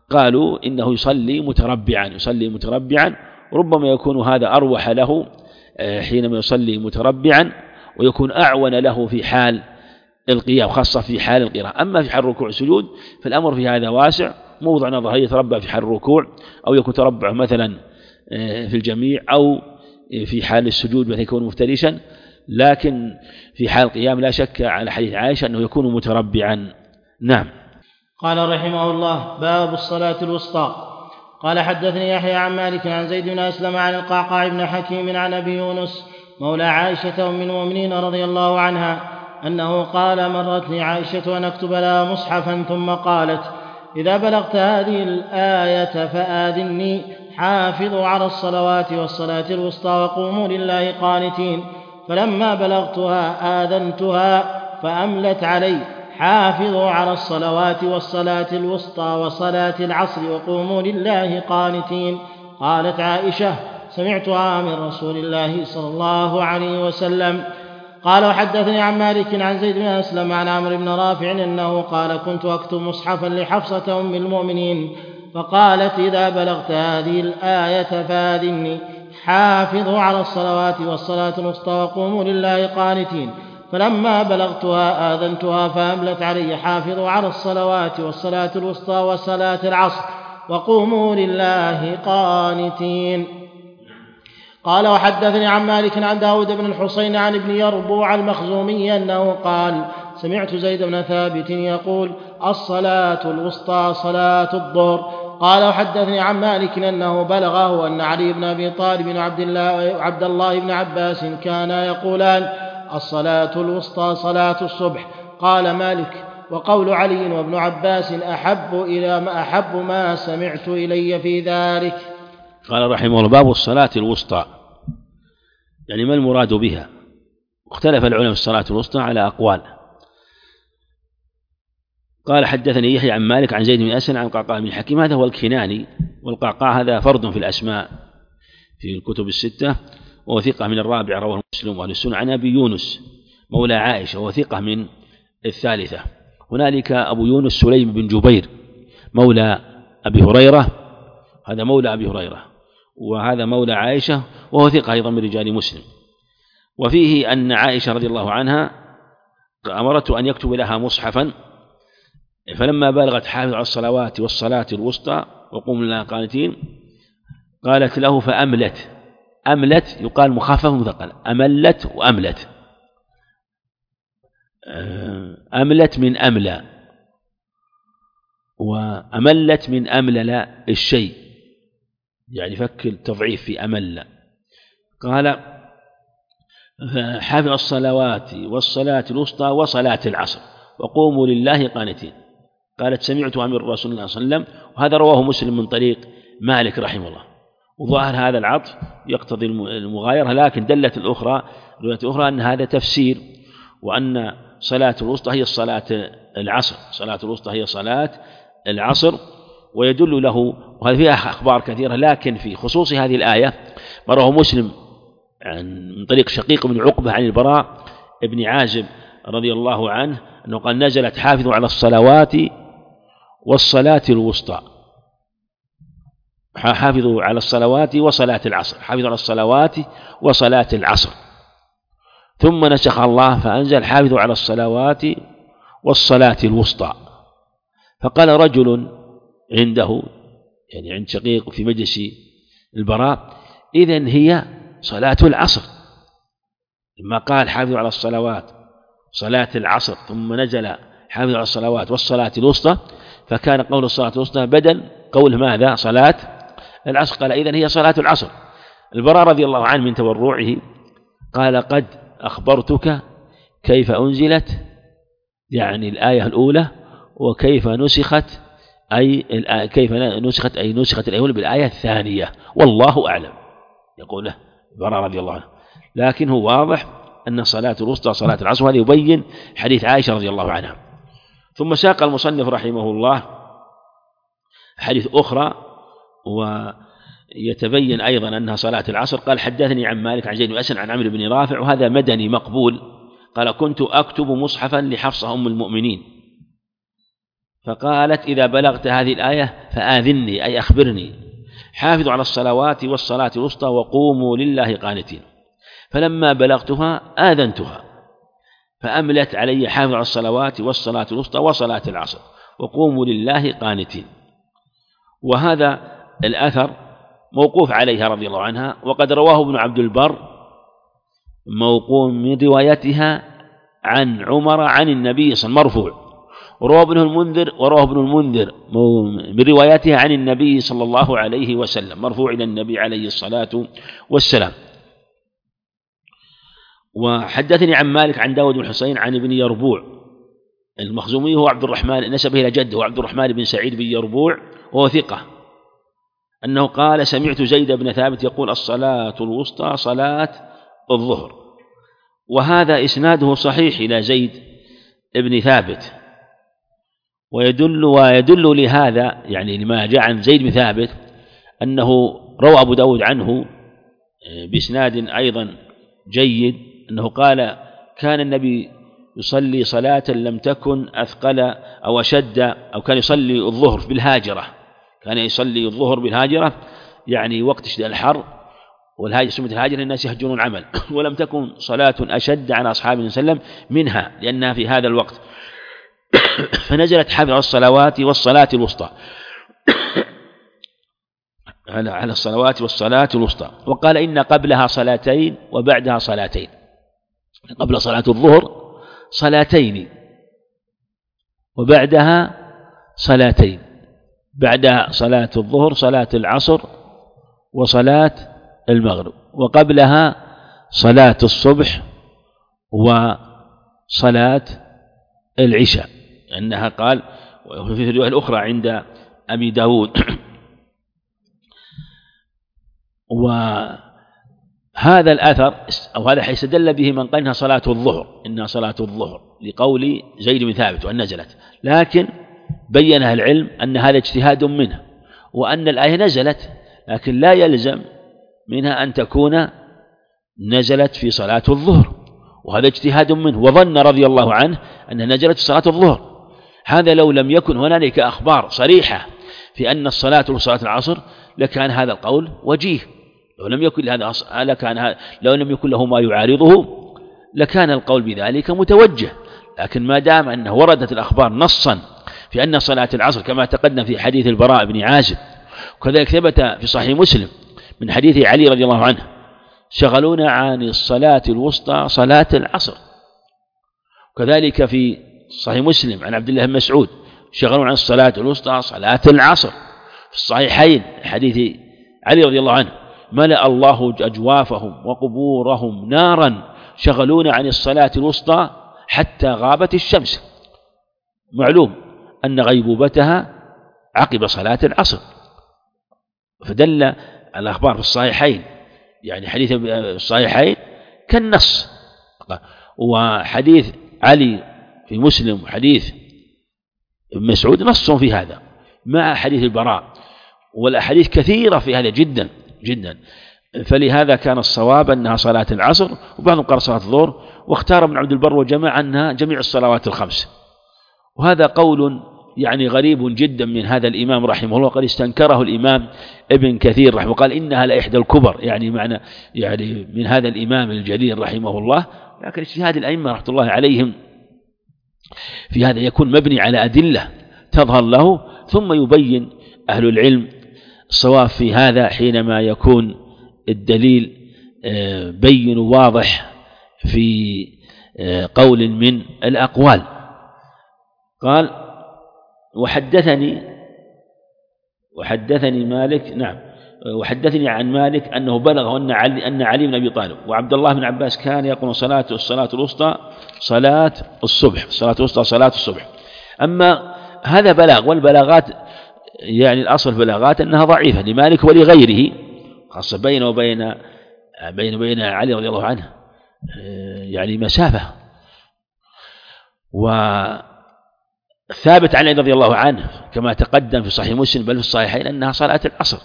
B: وقالوا إنه يصلي متربعا يصلي متربعا ربما يكون هذا أروح له حينما يصلي متربعا، ويكون أعون له في حال القيام، خاصة في حال القراءة. أما في حال الركوع والسجود فالأمر في هذا واسع، موضع نظر يتربع في حال الركوع، أو يكون تربع مثلا في الجميع، أو في حال السجود مثلا يكون مفترشا، لكن في حال القيام لا شك على حديث عائشة أنه يكون متربعا. نعم.
A: قال رحمه الله: باب الصلاة الوسطى. قال حدثني يحيى عن مالك عن زيد بن أسلم عن القعقاع بن حكيم عن أبي يونس مولى عائشة أم المؤمنين رضي الله عنها أنه قال: مرتني عائشة أن أكتب لها مصحفا ثم قالت: إذا بلغت هذه الآية فآذني، حافظوا على الصلوات والصلاة الوسطى وقوموا لله قانتين. فلما بلغتها آذنتها فأملت علي: حافظوا على الصلوات والصلاة الوسطى وصلاة العصر وقوموا لله قانتين. قالت عائشة: سمعتها من رسول الله صلى الله عليه وسلم. قال: وحدثني عن مالك عن زيد بن أسلم عن عمرو بن رافع أنه قال: كنت أكتب مصحفا لحفصة أم المؤمنين فقالت: إذا بلغت هذه الآية فآذني، حافظوا على الصلوات والصلاة الوسطى وقوموا لله قانتين. فلما بلغتها آذنتها فأملت علي: حافظوا على الصلوات والصلاة الوسطى وصلاة العصر وقوموا لله قانتين. قال: وحدثني عن مالك عن داود بن الحسين عن ابن يربوع المخزومي أنه قال: سمعت زيد بن ثابت يقول: الصلاة الوسطى صلاة الظهر. قال: وحدثني عن مالك أنه بلغه أن علي بن أبي طالب بن عبد الله, عبد الله بن عباس كانا يقولان: الصلاة الوسطى صلاة الصبح. قال مالك: وقول علي وابن عباس أحب إلى ما أحب ما سمعت إلي في ذلك.
B: قال رحمه الله: باب الصلاة الوسطى، يعني ما المراد بها؟ اختلف العلماء في الصلاة الوسطى على أقوال. قال: حدثني يحيى عن مالك عن زيد بن أسلم عن القعقاع بن حكيم، هذا هو الكناني، والقعقاع هذا فرد في الأسماء في الكتب الستة، وهو ثقة من الرابع، رواه مسلم وأهل السنة. عن أبي يونس مولى عائشة وهو ثقة من الثالثة. هنالك أبو يونس سليم بن جبير مولى أبي هريرة، هذا مولى أبي هريرة، وهذا مولى عائشة وهو ثقة أيضا من رجال مسلم. وفيه أن عائشة رضي الله عنها أمرته أن يكتب لها مصحفا، فلما بلغت: حافظ على الصلوات والصلاة الوسطى وقوم لله قانتين، قالت له فأملت. أملت يقال مخفف مثقل، أملت وأملت. أملت من أملى، وأملت من أملل الشيء، يعني فك التضعيف في أمل. قال: حافظ الصلوات والصلاة الوسطى وصلاة العصر وقوموا لله قانتين. قالت: سمعتها من رسول الله صلى الله عليه وسلم. وهذا رواه مسلم من طريق مالك رحمه الله. وظاهر هذا العطف يقتضي المغايرة، لكن دلت الأخرى رواية أخرى أن هذا تفسير، وأن صلاة الوسطى هي الصلاة العصر، صلاة الوسطى هي صلاة العصر. ويدل له، وهذه فيها أخبار كثيرة، لكن في خصوص هذه الآية ما رواه مسلم عن من طريق شقيق بن عقبة عن البراء ابن عازب رضي الله عنه أنه قال: نزلت: حافظوا على الصلوات والصلاة الوسطى، حافظوا على الصلوات وصلاة العصر، حافظوا على الصلوات وصلاة العصر. ثم نسخ الله فأنزل: حافظوا على الصلوات والصلاة الوسطى. فقال رجل عنده، يعني عند شقيق في مجلس البراء: إذن هي صلاة العصر. لما قال: حافظوا على الصلوات صلاة العصر ثم نزل: حافظوا على الصلوات والصلاة الوسطى، فكان قول الصلاة الوسطى بدل قول ماذا؟ صلاة العصر. قال: إذن هي صلاة العصر. البراء رضي الله عنه من تورعه قال: قد أخبرتك كيف أنزلت، يعني الآية الأولى، وكيف نسخت، أي كيف نسخت أي نسخت الأولى بالآية الثانية، والله أعلم. يقول له البراء رضي الله عنه، لكن هو واضح أن صلاة الوسطى صلاة العصر. هذا يبين حديث عائشة رضي الله عنها. ثم ساق المصنف رحمه الله حديث أخرى ويتبين أيضا أنها صلاة العصر. قال: حدثني عن مالك عن زيد بن أسلم عن عمرو بن رافع، وهذا مدني مقبول. قال: كنت أكتب مصحفا لحفصة أم المؤمنين فقالت: إذا بلغت هذه الآية فآذني، أي أخبرني، حافظوا على الصلوات والصلاة الوسطى وقوموا لله قانتين. فلما بلغتها آذنتها فأملت علي حافظ على الصلوات والصلاة الوسطى وصلاة العصر وقوموا لله قانتين. وهذا الأثر موقوف عليها رضي الله عنها، وقد رواه ابن عبد البر موقوف من روايتها عن عمر عن النبي صلى الله عليه وسلم مرفوع، ورواه ابن المنذر ورواه ابن المنذر من روايتها عن النبي صلى الله عليه وسلم مرفوع إلى النبي عليه الصلاة والسلام. وحدثني عن مالك عن داود بن حسين عن ابن يربوع المخزومي، هو عبد الرحمن نسبه إلى جده عبد الرحمن بن سعيد بن يربوع وهو ثقة، أنه قال سمعت زيد بن ثابت يقول الصلاة الوسطى صلاة الظهر. وهذا إسناده صحيح إلى زيد بن ثابت، ويدل ويدل لهذا يعني لما جاء عن زيد بن ثابت أنه روى أبو داود عنه بإسناد أيضا جيد أنه قال كان النبي يصلي صلاة لم تكن أثقل أو أشد، أو كان يصلي الظهر بالهاجرة، كان يصلي الظهر بالهاجرة يعني وقت اشتداد الحر، والهاجرة سمت الهاجرة الناس يهجرون العمل، ولم تكن صلاة أشد على أصحابه صلى الله عليه وسلم منها لأنها في هذا الوقت. فنزلت حافظ على الصلوات والصلاة الوسطى على الصلوات والصلاة الوسطى، وقال إن قبلها صلاتين وبعدها صلاتين، قبل صلاة الظهر صلاتين وبعدها صلاتين، بعد صلاة الظهر صلاة العصر وصلاة المغرب، وقبلها صلاة الصبح وصلاة العشاء، أنها قال وفي الرواية الأخرى عند أبي داود. وهذا الأثر أو هذا حيستدل به من قال إنها صلاة الظهر، إنها صلاة الظهر لقول زيد بن ثابت وأن نزلت، لكن بين أهل العلم أن هذا اجتهاد منه، وأن الآية نزلت لكن لا يلزم منها أن تكون نزلت في صلاة الظهر، وهذا اجتهاد منه، وظن رضي الله عنه أنها نزلت في صلاة الظهر. هذا لو لم يكن هنالك أخبار صريحة في أن الصلاة وصلاة العصر لكان هذا القول وجيه، لو لم يكن هذا لكان لو لم يكن له ما يعارضه لكان القول بذلك متوجه، لكن ما دام أنه وردت الأخبار نصا في أن صلاة العصر كما تقدم في حديث البراء بن عازب، وكذلك ثبت في صحيح مسلم من حديث علي رضي الله عنه شغلونا عن الصلاة الوسطى صلاة العصر، وكذلك في صحيح مسلم عن عبد الله بن مسعود شغلونا عن الصلاة الوسطى صلاة العصر. في الصحيحين حديث علي رضي الله عنه ملأ الله أجوافهم وقبورهم نارا شغلونا عن الصلاة الوسطى حتى غابت الشمس، معلوم أن غيبوبتها عقب صلاة العصر، فدل الأخبار في الصحيحين يعني حديث الصحيحين كالنص، وحديث علي في مسلم وحديث ابن مسعود نص في هذا مع حديث البراء، والأحاديث كثيرة في هذا جدا جدا، فلهذا كان الصواب أنها صلاة العصر، وبعضهم قال صلاة الظهر، واختار ابن عبد البر وجمع أنها جميع الصلوات الخمس. وهذا قول يعني غريب جدا من هذا الإمام رحمه الله، قد استنكره الإمام ابن كثير رحمه، قال إنها لإحدى الكبر، يعني معنى يعني من هذا الإمام الجليل رحمه الله، لكن اجتهاد الأئمة رحمة الله عليهم في هذا يكون مبني على أدلة تظهر له، ثم يبين أهل العلم الصواب في هذا حينما يكون الدليل بين واضح في قول من الأقوال. قال وحدثني وحدثني مالك نعم وحدثني عن مالك أنه بلغه أن علي, أن علي بن أبي طالب وعبد الله بن عباس كان يقول صلاة الصلاة الوسطى صلاة الصبح، الصلاة الوسطى صلاة الصبح. أما هذا بلاغ، والبلاغات يعني الأصل بلاغات أنها ضعيفة لمالك ولغيره، خاصة بينه وبين بين وبين علي رضي الله عنه يعني مسافة. وثابت عن علي رضي الله عنه كما تقدم في صحيح مسلم بل في الصحيحين أنها صلاة العصر،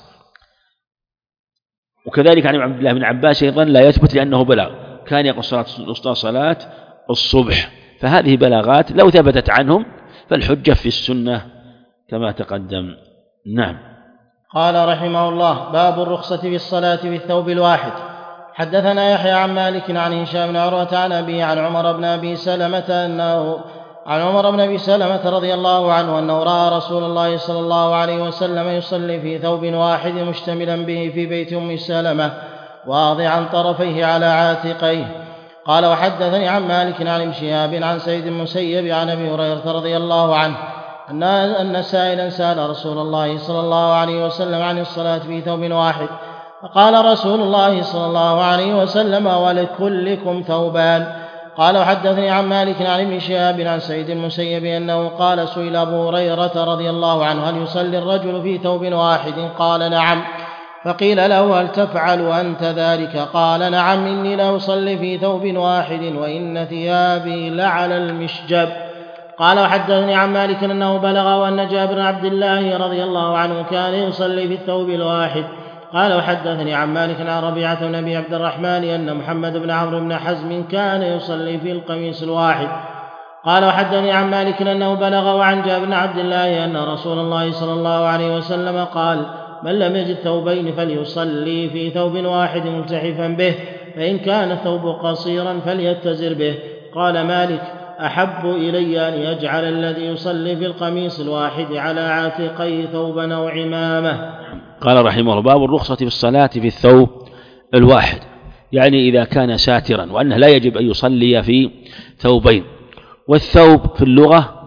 B: وكذلك عن عبد الله بن عباس أيضا لا يثبت لأنه بلاغ، كان يقول صلاة الوسطى صلاة الصبح. فهذه بلاغات لو ثبتت عنهم فالحجة في السنة كما تقدم. نعم.
A: قال رحمه الله: باب الرخصة في الصلاة بالثوب الواحد. حدثنا يحيى عن مالك عن هشام بن عروة عن أبي عن عمر بن أبي سلمة أنه عن عمر بن أبي سلمة رضي الله عنه أنه رأى رسول الله صلى الله عليه وسلم يصلي في ثوب واحد مشتملا به في بيت أم سلمة واضعا طرفيه على عاتقيه. قال وحدثني عن مالك عن ابن شهاب عن سعيد المسيب عن أبي هريرة رضي الله عنه أن أن سائلا سأل رسول الله صلى الله عليه وسلم عن الصلاة في ثوب واحد فقال رسول الله صلى الله عليه وسلم ولكلكم ثوبان. قال وحدثني عن مالك عن ابن شهاب عن سعيد المسيب أنه قال سئل أبو هريرة رضي الله عنه هل يصلي الرجل في ثوب واحد؟ قال نعم. فقيل له هل تفعل أنت ذلك؟ قال نعم إني لأصلي في ثوب واحد وإن ثيابي لعلى المشجب. قال وحدثني عن مالك أنه بلغ وأن جابر بن عبد الله رضي الله عنه كان يصلي في الثوب الواحد. قال وحدثني عن مالك عن ربيعة بن أبي عبد الرحمن أن محمد بن عمرو بن حزم كان يصلي في القميص الواحد. قال وحدثني عن مالك أنه بلغ وعن جابر بن عبد الله أن رسول الله صلى الله عليه وسلم قال من لم يجد ثوبين فليصلي في ثوب واحد ملتحفا به فإن كان الثوب قصيرا فليتزر به. قال مالك أحب إلي أن يجعل الذي يصلي في القميص الواحد على عاتقيه ثوبا أو عمامة.
B: قال رحمه الله باب الرخصة في الصلاة في الثوب الواحد، يعني إذا كان ساترا، وأنه لا يجب أن يصلي في ثوبين. والثوب في اللغة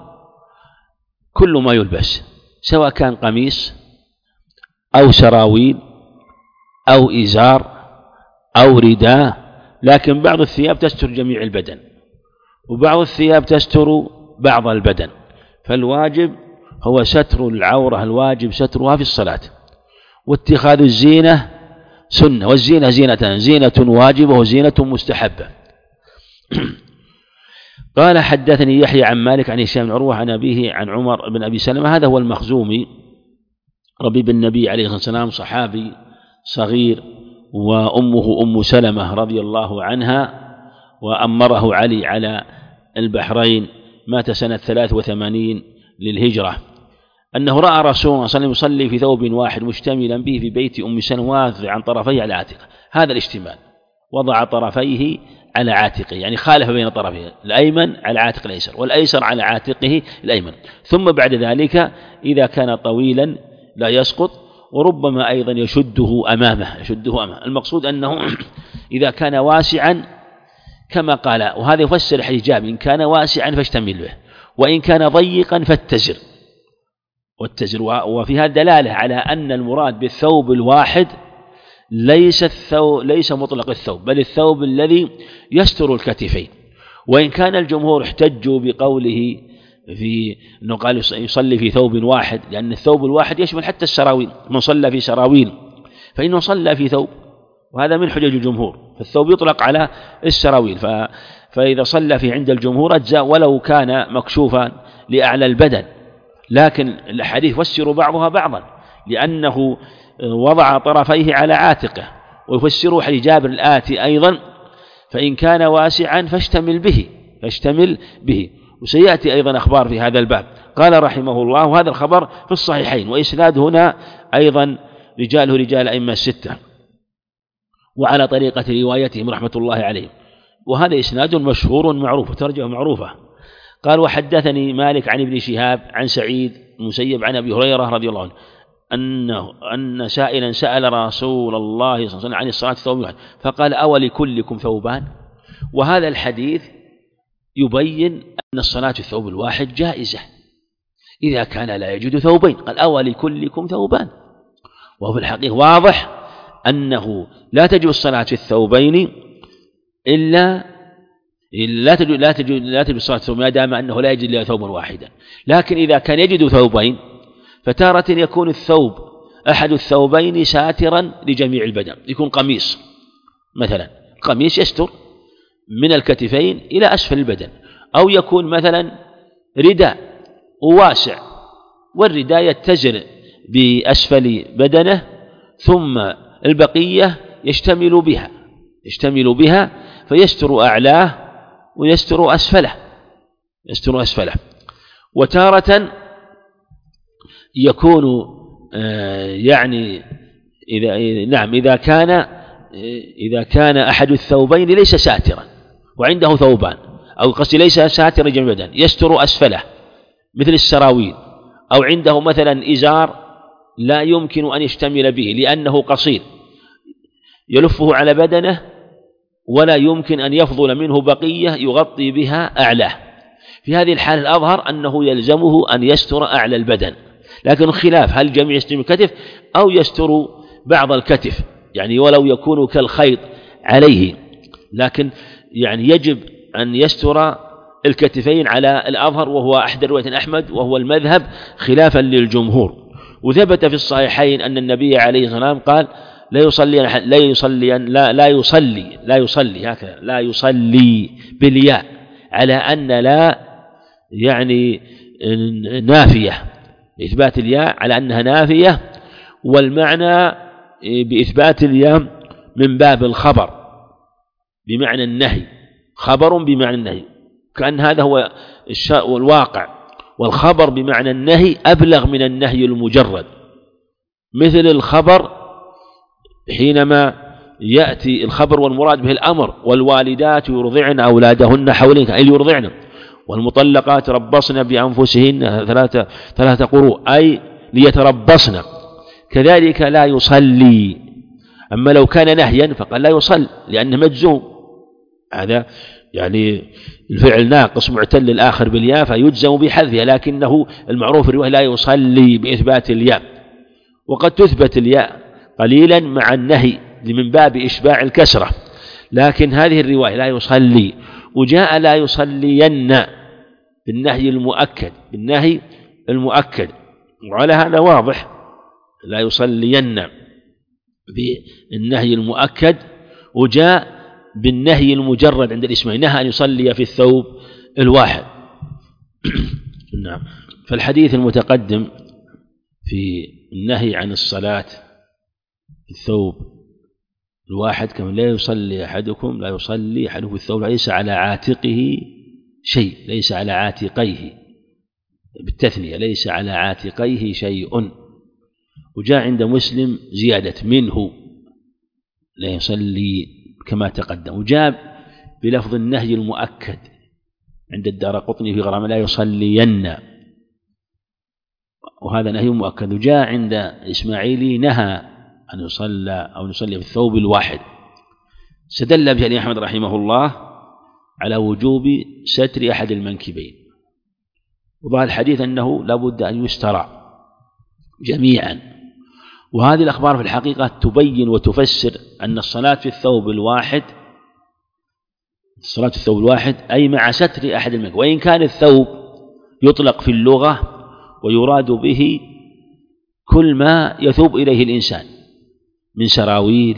B: كل ما يلبس سواء كان قميص أو سراويل أو إزار أو رداء، لكن بعض الثياب تستر جميع البدن وبعض الثياب تستر بعض البدن، فالواجب هو ستر العورة، الواجب سترها في الصلاة. واتخاذ الزينة سنة، والزينة زينتان، زينة واجبة وزينة مستحبة. قال حدثني يحيى عن مالك عن هشام بن عروة عن أبيه عن عمر بن أبي سلمة، هذا هو المخزومي ربيب النبي عليه الصلاة والسلام، صحابي صغير، وأمه أم سلمة رضي الله عنها، وأمره علي على البحرين، مات سنة ثلاث وثمانين للهجرة، أنه رأى رسول الله صلى الله عليه وسلم يصلي في ثوب واحد مشتملا به في بيت أم سلمة واضع عن طرفيه على عاتقه. هذا الاشتمال، وضع طرفيه على عاتقه، يعني خالف بين طرفيه، الأيمن على عاتق الأيسر والأيسر على عاتقه الأيمن. ثم بعد ذلك إذا كان طويلا لا يسقط، وربما أيضا يشده أمامه يشده أمامه المقصود أنه إذا كان واسعا كما قال، وهذا يفسر الحجاب، إن كان واسعا فاشتمل به، وإن كان ضيقا فاتزر والتزر. وفي هذا دلالة على أن المراد بالثوب الواحد ليس الثوب ليس مطلق الثوب، بل الثوب الذي يستر الكتفين. وإن كان الجمهور احتجوا بقوله في أنه قال يصلي في ثوب واحد، لأن الثوب الواحد يشمل حتى السراويل، من صلى في سراويل فإنه صلى في ثوب، وهذا من حجج الجمهور، فالثوب يطلق على السراويل، ف... فإذا صلى في عند الجمهور أجزاء ولو كان مكشوفا لأعلى البدن. لكن الأحاديث فسروا بعضها بعضا، لأنه وضع طرفيه على عاتقه، ويفسروا حديث جابر الآتي أيضا فإن كان واسعا فاشتمل به فاشتمل به وسيأتي أيضا أخبار في هذا الباب. قال رحمه الله وهذا الخبر في الصحيحين، وإسناد هنا أيضا رجاله رجال أئمة الستة، وعلى طريقة روايتهم رحمة الله عليهم، وهذا إسناد مشهور معروف وترجمة معروفة. قال وحدثني مالك عن ابن شهاب عن سعيد المسيب عن أبي هريرة رضي الله عنه أنه أن سائلا سأل رسول الله صلى الله عليه وسلم عن الصلاة ثوب واحد فقال أولكلكم ثوبان. وهذا الحديث يبين أن الصلاة في الثوب الواحد جائزة إذا كان لا يجد ثوبين، قال أولكلكم ثوبان. وهو في الحقيقة واضح أنه لا تجب الصلاة في الثوبين إلا لا تجب لا تجب لا تجب الصلاة في الثوبين ما دام أنه لا يجد إلا ثوبا واحدا. لكن إذا كان يجد ثوبين فتارة يكون الثوب أحد الثوبين ساترا لجميع البدن، يكون قميص مثلا، قميص يستر من الكتفين إلى أسفل البدن، أو يكون مثلا رداء واسع والرداء يتزر بأسفل بدنه ثم البقية يشتمل بها يشتمل بها فيستر أعلاه ويستر أسفله يستر أسفله. وتارة يكون آه يعني إذا نعم إذا كان إذا كان أحد الثوبين ليس ساترا وعنده ثوبان، أو قصدي ليس ساترا جميع البدن يستر أسفله مثل السراويل، أو عنده مثلا إزار لا يمكن أن يشتمل به لأنه قصير يلفه على بدنه ولا يمكن أن يفضل منه بقية يغطي بها أعلاه، في هذه الحالة الأظهر أنه يلزمه أن يستر أعلى البدن، لكن الخلاف هل جميع يستر الكتف أو يستر بعض الكتف، يعني ولو يكون كالخيط عليه، لكن يعني يجب أن يستر الكتفين على الأظهر، وهو أحد رواية أحمد وهو المذهب خلافا للجمهور. وثبت في الصحيحين أن النبي عليه الصلاة والسلام قال لا يصلي لا يصلي لا لا يصلي لا يصلي هكذا لا يصلي بالياء، على أن لا يعني نافية، إثبات الياء على أنها نافية، والمعنى بإثبات الياء من باب الخبر بمعنى النهي، خبر بمعنى النهي، كأن هذا هو الواقع، والخبر بمعنى النهي أبلغ من النهي المجرد، مثل الخبر حينما يأتي الخبر والمراد به الأمر والوالدات يرضعن أولادهن حولين أي يرضعن، والمطلقات ربصن بأنفسهن ثلاثة ثلاثة قروء أي ليتربصن، كذلك لا يصلي. أما لو كان نهيا فقال لا يصل لأنه مجزوم، هذا يعني الفعل ناقص معتل الآخر بالياء فيجزم بحذفها، لكنه المعروف الرواية لا يصلي بإثبات الياء، وقد تثبت الياء قليلا مع النهي من باب إشباع الكسرة، لكن هذه الرواية لا يصلي، وجاء لا يصلين بالنهي المؤكد بالنهي المؤكد وعلى هذا واضح لا يصلين بالنهي المؤكد، وجاء بالنهي المجرد عند الإسماعيلي نهى أن يصلي في الثوب الواحد. نعم. فالحديث المتقدم في النهي عن الصلاة في الثوب الواحد كما لا يصلي أحدكم لا يصلي أحدكم في الثوب ليس على عاتقه شيء، ليس على عاتقيه بالتثنية، ليس على عاتقيه شيء. وجاء عند مسلم زيادة منه لا يصلي كما تقدم، وجاء بلفظ النهي المؤكد عند الدارقطني في غرام لا يصلين، وهذا نهي مؤكد. وجاء عند الإسماعيلي نهى أن يصلى أو يصلي في الثوب الواحد. استدل به أحمد رحمه الله على وجوب ستر أحد المنكبين، وظاهر الحديث أنه لابد أن يستر جميعا، وهذه الأخبار في الحقيقة تبين وتفسر أن الصلاة في الثوب الواحد الصلاة في الثوب الواحد أي مع ستر أحد المنكبين، وإن كان الثوب يطلق في اللغة ويراد به كل ما يثوب إليه الإنسان من سراويل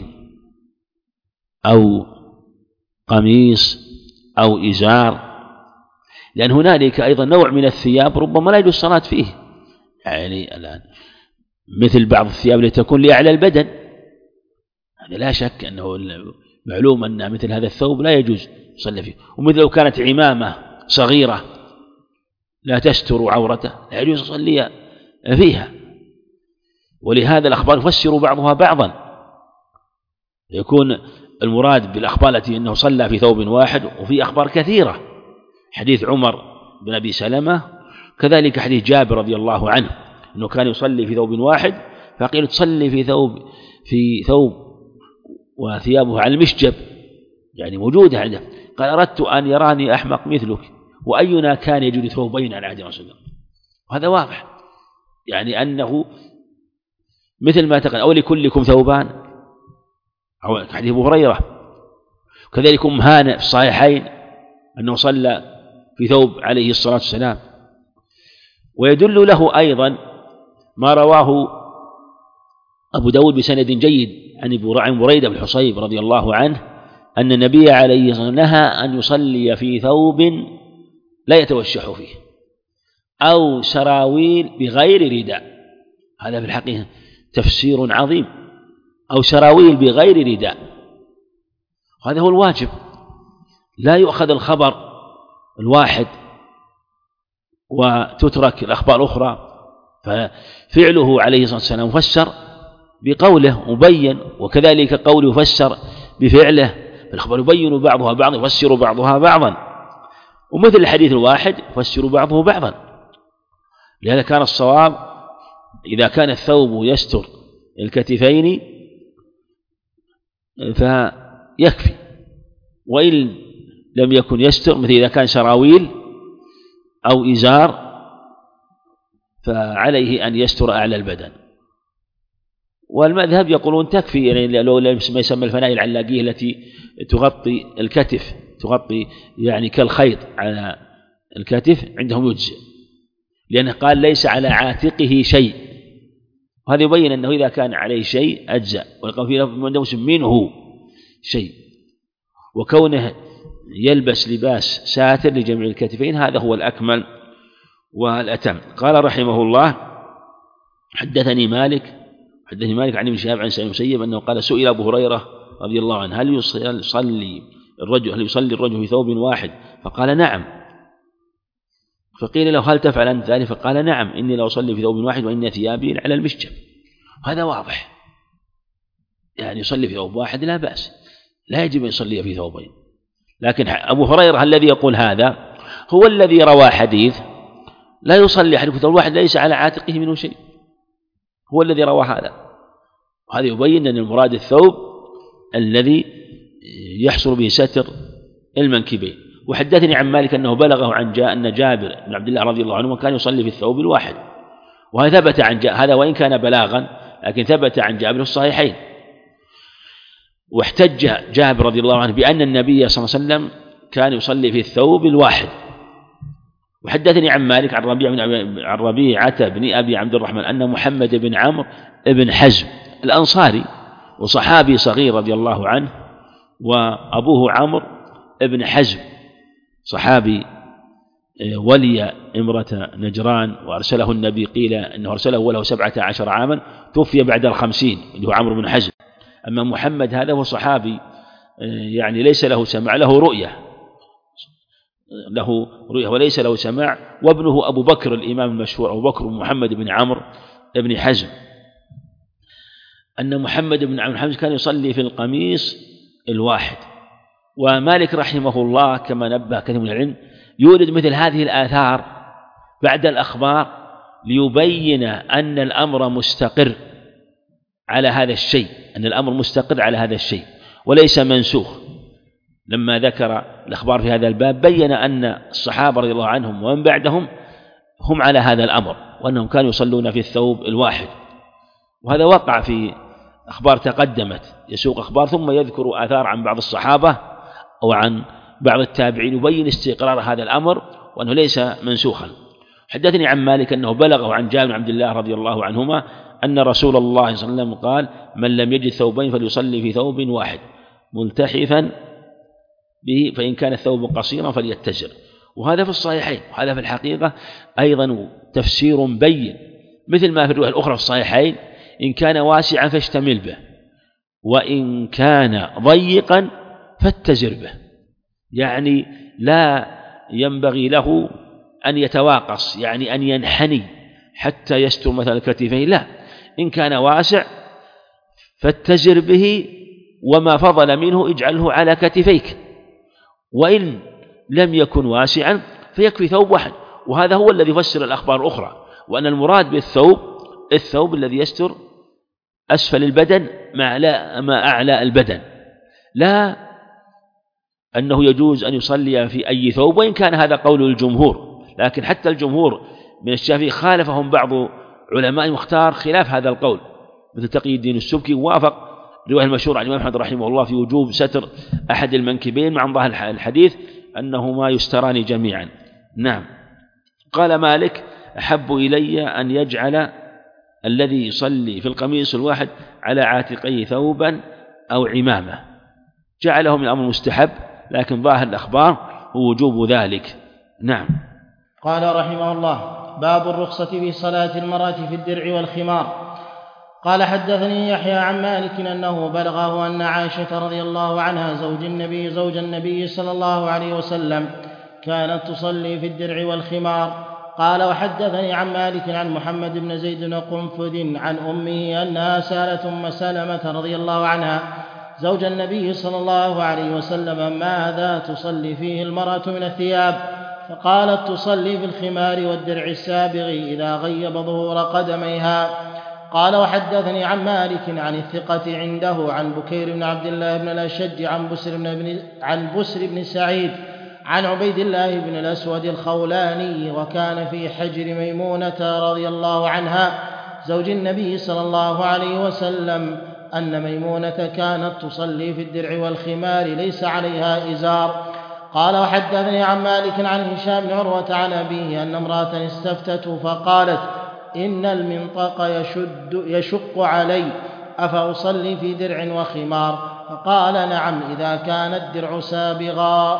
B: أو قميص أو إزار، لأن هنالك أيضا نوع من الثياب ربما لا يجوز الصلاة فيه، يعني الآن مثل بعض الثياب التي تكون لأعلى البدن، هذا لا شك أنه معلوم أن مثل هذا الثوب لا يجوز يصلى فيه، ومثل لو كانت عمامة صغيرة لا تستر عورته لا يجوز يصلي فيها. ولهذا الأخبار يفسر بعضها بعضا، يكون المراد بالأخبار التي أنه صلى في ثوب واحد، وفي أخبار كثيرة، حديث عمر بن أبي سلمة، كذلك حديث جابر رضي الله عنه أنه كان يصلي في ثوب واحد فقيل تصلي في ثوب في ثوب وثيابه على المشجب، يعني موجودة عنده، قال أردت أن يراني أحمق مثلك وأينا كان يجد ثوبين على عهد رسول الله. وهذا واضح يعني أنه مثل ما تقول أو لكلكم ثوبان أو حديث أبو هريرة، كذلك أم هانئ في الصحيحين أنه صلى في ثوب عليه الصلاة والسلام. ويدل له أيضا ما رواه أبو داود بسند جيد عن بريدة بن الحصيب رضي الله عنه أن النبي عليه الصلاة والسلام نهى أن يصلي في ثوب لا يتوشح فيه أو سراويل بغير رداء، هذا في الحقيقة تفسير عظيم، أو سراويل بغير رداء، هذا هو الواجب، لا يؤخذ الخبر الواحد وتترك الأخبار الأخرى. ففعله عليه الصلاة والسلام مفسر بقوله مبين، وكذلك قوله يفسر بفعله، فالخبر يبين بعضها بعضا يفسر بعضها بعضا، ومثل الحديث الواحد يفسر بعضه بعضا. لهذا كان الصواب إذا كان الثوب يستر الكتفين فيكفي، وإن لم يكن يستر مثل إذا كان سراويل أو إزار فعليه أن يستر أعلى البدن. والمذهب يقولون تكفي، يعني لو ما يسمى الفناء العلاقية التي تغطي الكتف، تغطي يعني كالخيط على الكتف، عندهم يجزئ، لأنه قال ليس على عاتقه شيء، وهذا يبين أنه إذا كان عليه شيء أجزأ، والقول في منه شيء، وكونه يلبس لباس ساتر لجميع الكتفين هذا هو الأكمل والأتم. قال رحمه الله: حدثني مالك حدثني مالك عن ابن شهاب عن سعيد بن المسيب أنه قال: سئل أبو هريرة رضي الله عنه: هل يصلي الرجل هل يصلي الرجل في ثوب واحد؟ فقال: نعم. فقيل له: هل تفعل أنت ذلك؟ فقال: نعم، إني لا أصلي في ثوب واحد وإن ثيابي على المشجب. هذا واضح، يعني يصلي في ثوب واحد لا بأس، لا يجب أن يصلي في ثوبين. لكن أبو هريرة الذي يقول هذا هو الذي روى حديث لا يصلي أحد في ثوب واحد ليس على عاتقه منه شيء، هو الذي روى هذا، وهذا يبين أن المراد الثوب الذي يحصل به ستر المنكبين. وحدثني عن مالك أنه بلغه عن جاء أن جابر بن عبد الله رضي الله عنه كان يصلي في الثوب الواحد، وهذا ثبت عن جاء هذا وإن كان بلاغا لكن ثبت عن جابر في الصحيحين. واحتج جابر رضي الله عنه بأن النبي صلى الله عليه وسلم كان يصلي في الثوب الواحد. وحدثني عن مالك عن ربيعة عن ربيعة بن أبي عبد الرحمن أن محمد بن عمرو بن حزم الأنصاري وصحابي صغير رضي الله عنه، وأبوه عمرو بن حزم صحابي ولي امرة نجران وأرسله النبي، قيل أنه أرسله وله سبعة عشر عاما، توفي بعد الخمسين اللي هو عمرو بن حزم. أما محمد هذا هو صحابي يعني ليس له سماع، له رؤية له رؤية وليس له سماع، وابنه أبو بكر الإمام المشهور أبو بكر محمد بن عمرو بن حزم، أن محمد بن عمرو حزم كان يصلي في القميص الواحد. ومالك رحمه الله كما نبه كثير من العلم يورد مثل هذه الآثار بعد الأخبار ليبين أن الأمر مستقر على هذا الشيء، أن الأمر مستقر على هذا الشيء وليس منسوخ. لما ذكر الأخبار في هذا الباب بين أن الصحابة رضي الله عنهم ومن بعدهم هم على هذا الأمر، وأنهم كانوا يصلون في الثوب الواحد. وهذا وقع في أخبار تقدمت، يسوق أخبار ثم يذكر آثار عن بعض الصحابة أو عن بعض التابعين يبين استقرار هذا الأمر وأنه ليس منسوخا. حدثني عن مالك أنه بلغه عن جابر بن عبد الله رضي الله عنهما أن رسول الله صلى الله عليه وسلم قال: من لم يجد ثوبين فليصلي في ثوب واحد ملتحفا به، فإن كان الثوب قصيرا فليتزر. وهذا في الصحيحين، وهذا في الحقيقة أيضا تفسير بين، مثل ما في الرواية الأخرى في الصحيحين: إن كان واسعا فاشتمل به، وإن كان ضيقا فاتزر به. يعني لا ينبغي له أن يتواقص، يعني أن ينحني حتى يستر مثل كتفيه، لا، إن كان واسع فاتزر به، وما فضل منه اجعله على كتفيك، وإن لم يكن واسعا فيكفي ثوب واحد. وهذا هو الذي يفسر الأخبار الأخرى، وأن المراد بالثوب الثوب الذي يستر أسفل البدن مع أعلى البدن، لا أنه يجوز أن يصلي في أي ثوب، وإن كان هذا قول الجمهور، لكن حتى الجمهور من الشافعي خالفهم بعض علماء مختار خلاف هذا القول، مثل تقي الدين السبكي وافق الرواية المشهورة عن الإمام أحمد رحمه الله في وجوب ستر أحد المنكبين مع ظاهر الحديث أنهما يستران جميعا. نعم. قال مالك: أحب إلي أن يجعل الذي يصلي في القميص الواحد على عاتقيه ثوبا أو عمامة. جعله من الأمر مستحب، لكن ظاهر الأخبار هو وجوب ذلك. نعم.
A: قال رحمه الله: باب الرخصة في صلاة المرأة في الدرع والخمار. قال: حدثني يحيى عن مالك أنه بلغه أن عائشة رضي الله عنها زوج النبي زوج النبي صلى الله عليه وسلم كانت تصلي في الدرع والخمار، قال وحدثني عن مالك عن محمد بن زيد بن قنفذ عن أمه أنها سألت أم سلمة رضي الله عنها زوج النبي صلى الله عليه وسلم ماذا تصلي فيه المرأة من الثياب، فقالت تصلي في الخمار والدرع السابغ إذا غيب ظهور قدميها. قال وحدثني عن مالك عن الثقة عنده عن بكير بن عبد الله بن الأشج عن بسر بن, عن بسر بن سعيد عن عبيد الله بن الأسود الخولاني وكان في حجر ميمونة رضي الله عنها زوج النبي صلى الله عليه وسلم أن ميمونة كانت تصلي في الدرع والخمار ليس عليها إزار. قال وحدثني عن مالك عن هشام بن عروة عن أبيه أن امرأة استفتته فقالت إن المنطق يشد يشق علي أفأصلي في درع وخمار؟ فقال نعم إذا كان الدرع سابغا.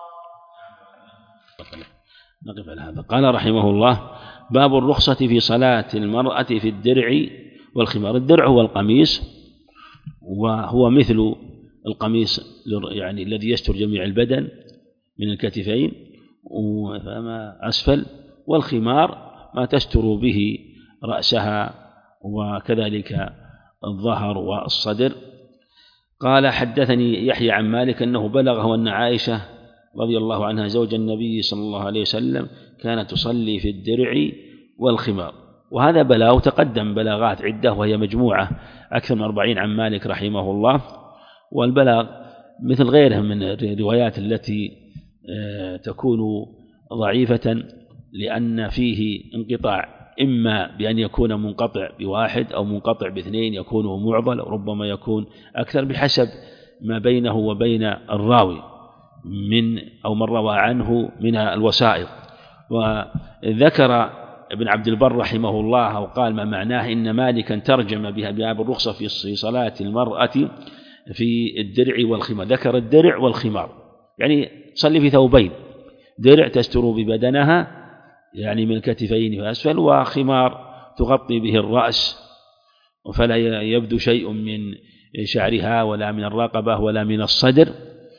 B: نقف على هذا. قال رحمه الله باب الرخصة في صلاة المرأة في الدرع والخمار. الدرع هو القميص، وهو مثل القميص يعني الذي يستر جميع البدن من الكتفين فما أسفل، والخمار ما تستر به رأسها وكذلك الظهر والصدر. قال حدثني يحيى عن مالك أنه بلغه أن عائشة رضي الله عنها زوج النبي صلى الله عليه وسلم كانت تصلي في الدرع والخمار، وهذا بلاغ تقدم بلاغات عدة وهي مجموعة أكثر من أربعين عن مالك رحمه الله. والبلاغ مثل غيره من الروايات التي تكون ضعيفة لأن فيه انقطاع، إما بأن يكون منقطع بواحد أو منقطع باثنين يكون معضل، أو ربما يكون أكثر بحسب ما بينه وبين الراوي من أو من روى عنه من الوسائط. وذكر ابن عبد البر رحمه الله وقال ما معناه إن مالكا ترجم بها باب الرخصة في صلاة المرأة في الدرع والخمار. ذكر الدرع والخمار يعني تصلي في ثوبين، درع تستر ببدنها يعني من الكتفين وأسفل، وخمار تغطي به الرأس فلا يبدو شيء من شعرها ولا من الرقبة ولا من الصدر.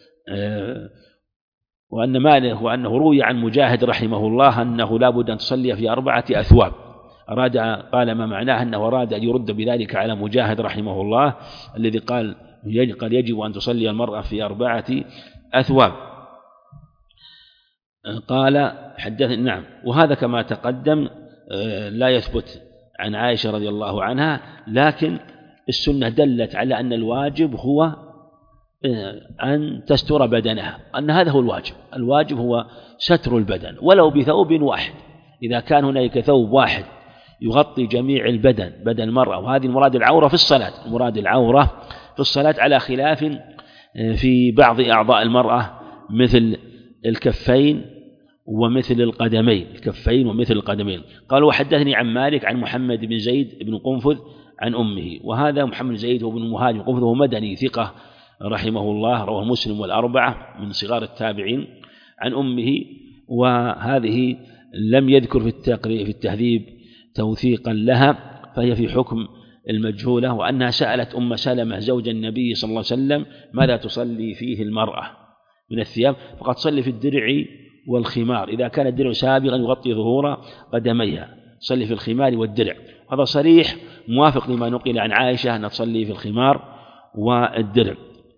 B: وأن مالك وأنه روي عن مجاهد رحمه الله أنه لا بد أن تصلي في أربعة أثواب. أراد قال ما معناه أنه أراد أن يرد بذلك على مجاهد رحمه الله الذي قال قال يجب أن تصلي المرأة في أربعة أثواب. قال حدث نعم، وهذا كما تقدم لا يثبت عن عائشة رضي الله عنها، لكن السنة دلت على أن الواجب هو أن تستر بدنها، أن هذا هو الواجب. الواجب هو ستر البدن ولو بثوب واحد، إذا كان هناك ثوب واحد يغطي جميع البدن بدن المرأة، وهذه المراد العورة في الصلاة، المراد العورة في الصلاة على خلاف في بعض أعضاء المرأة مثل الكفين ومثل القدمين الكفين ومثل القدمين. قال وحدثني عن مالك عن محمد بن زيد بن قنفذ عن أمه، وهذا محمد بن زيد هو بن مهاجر قنفذ هو مدني ثقة رحمه الله، رواه مسلم والأربعة من صغار التابعين، عن أمه. وهذه لم يذكر في التقريب في التهذيب توثيقا لها، فهي في حكم المجهولة، وأنها سألت أم سلمة زوج النبي صلى الله عليه وسلم ماذا تصلي فيه المرأة من الثياب، فقد تصلي في الدرع والخمار إذا كان الدرع سابغا يغطي ظهور قدميها، تصلي في الخمار والدرع. هذا صريح موافق لما نقل عن عائشة أن تصلي في الخمار والدرع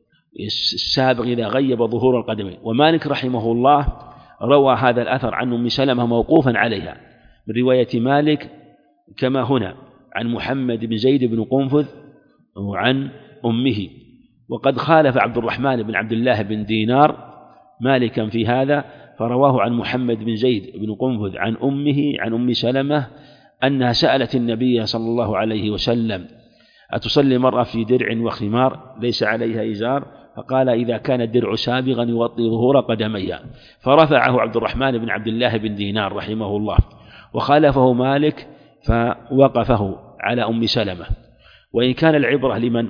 B: السابق إذا غيب ظهور القدمين. ومالك رحمه الله روى هذا الأثر عن أم سلمة موقوفا عليها من رواية مالك كما هنا عن محمد بن زيد بن قنفذ وعن أمه. وقد خالف عبد الرحمن بن عبد الله بن دينار مالكا في هذا، فرواه عن محمد بن زيد بن قنفذ عن أمه عن أم سلمة أنها سألت النبي صلى الله عليه وسلم أتصلي المرأة في درع وخمار ليس عليها إزار؟ فقال إذا كان الدرع سابغا يغطي ظهور قدميها، فرفعه عبد الرحمن بن عبد الله بن دينار رحمه الله، وخالفه مالك فوقفه على أم سلمة. وإن كان العبرة لمن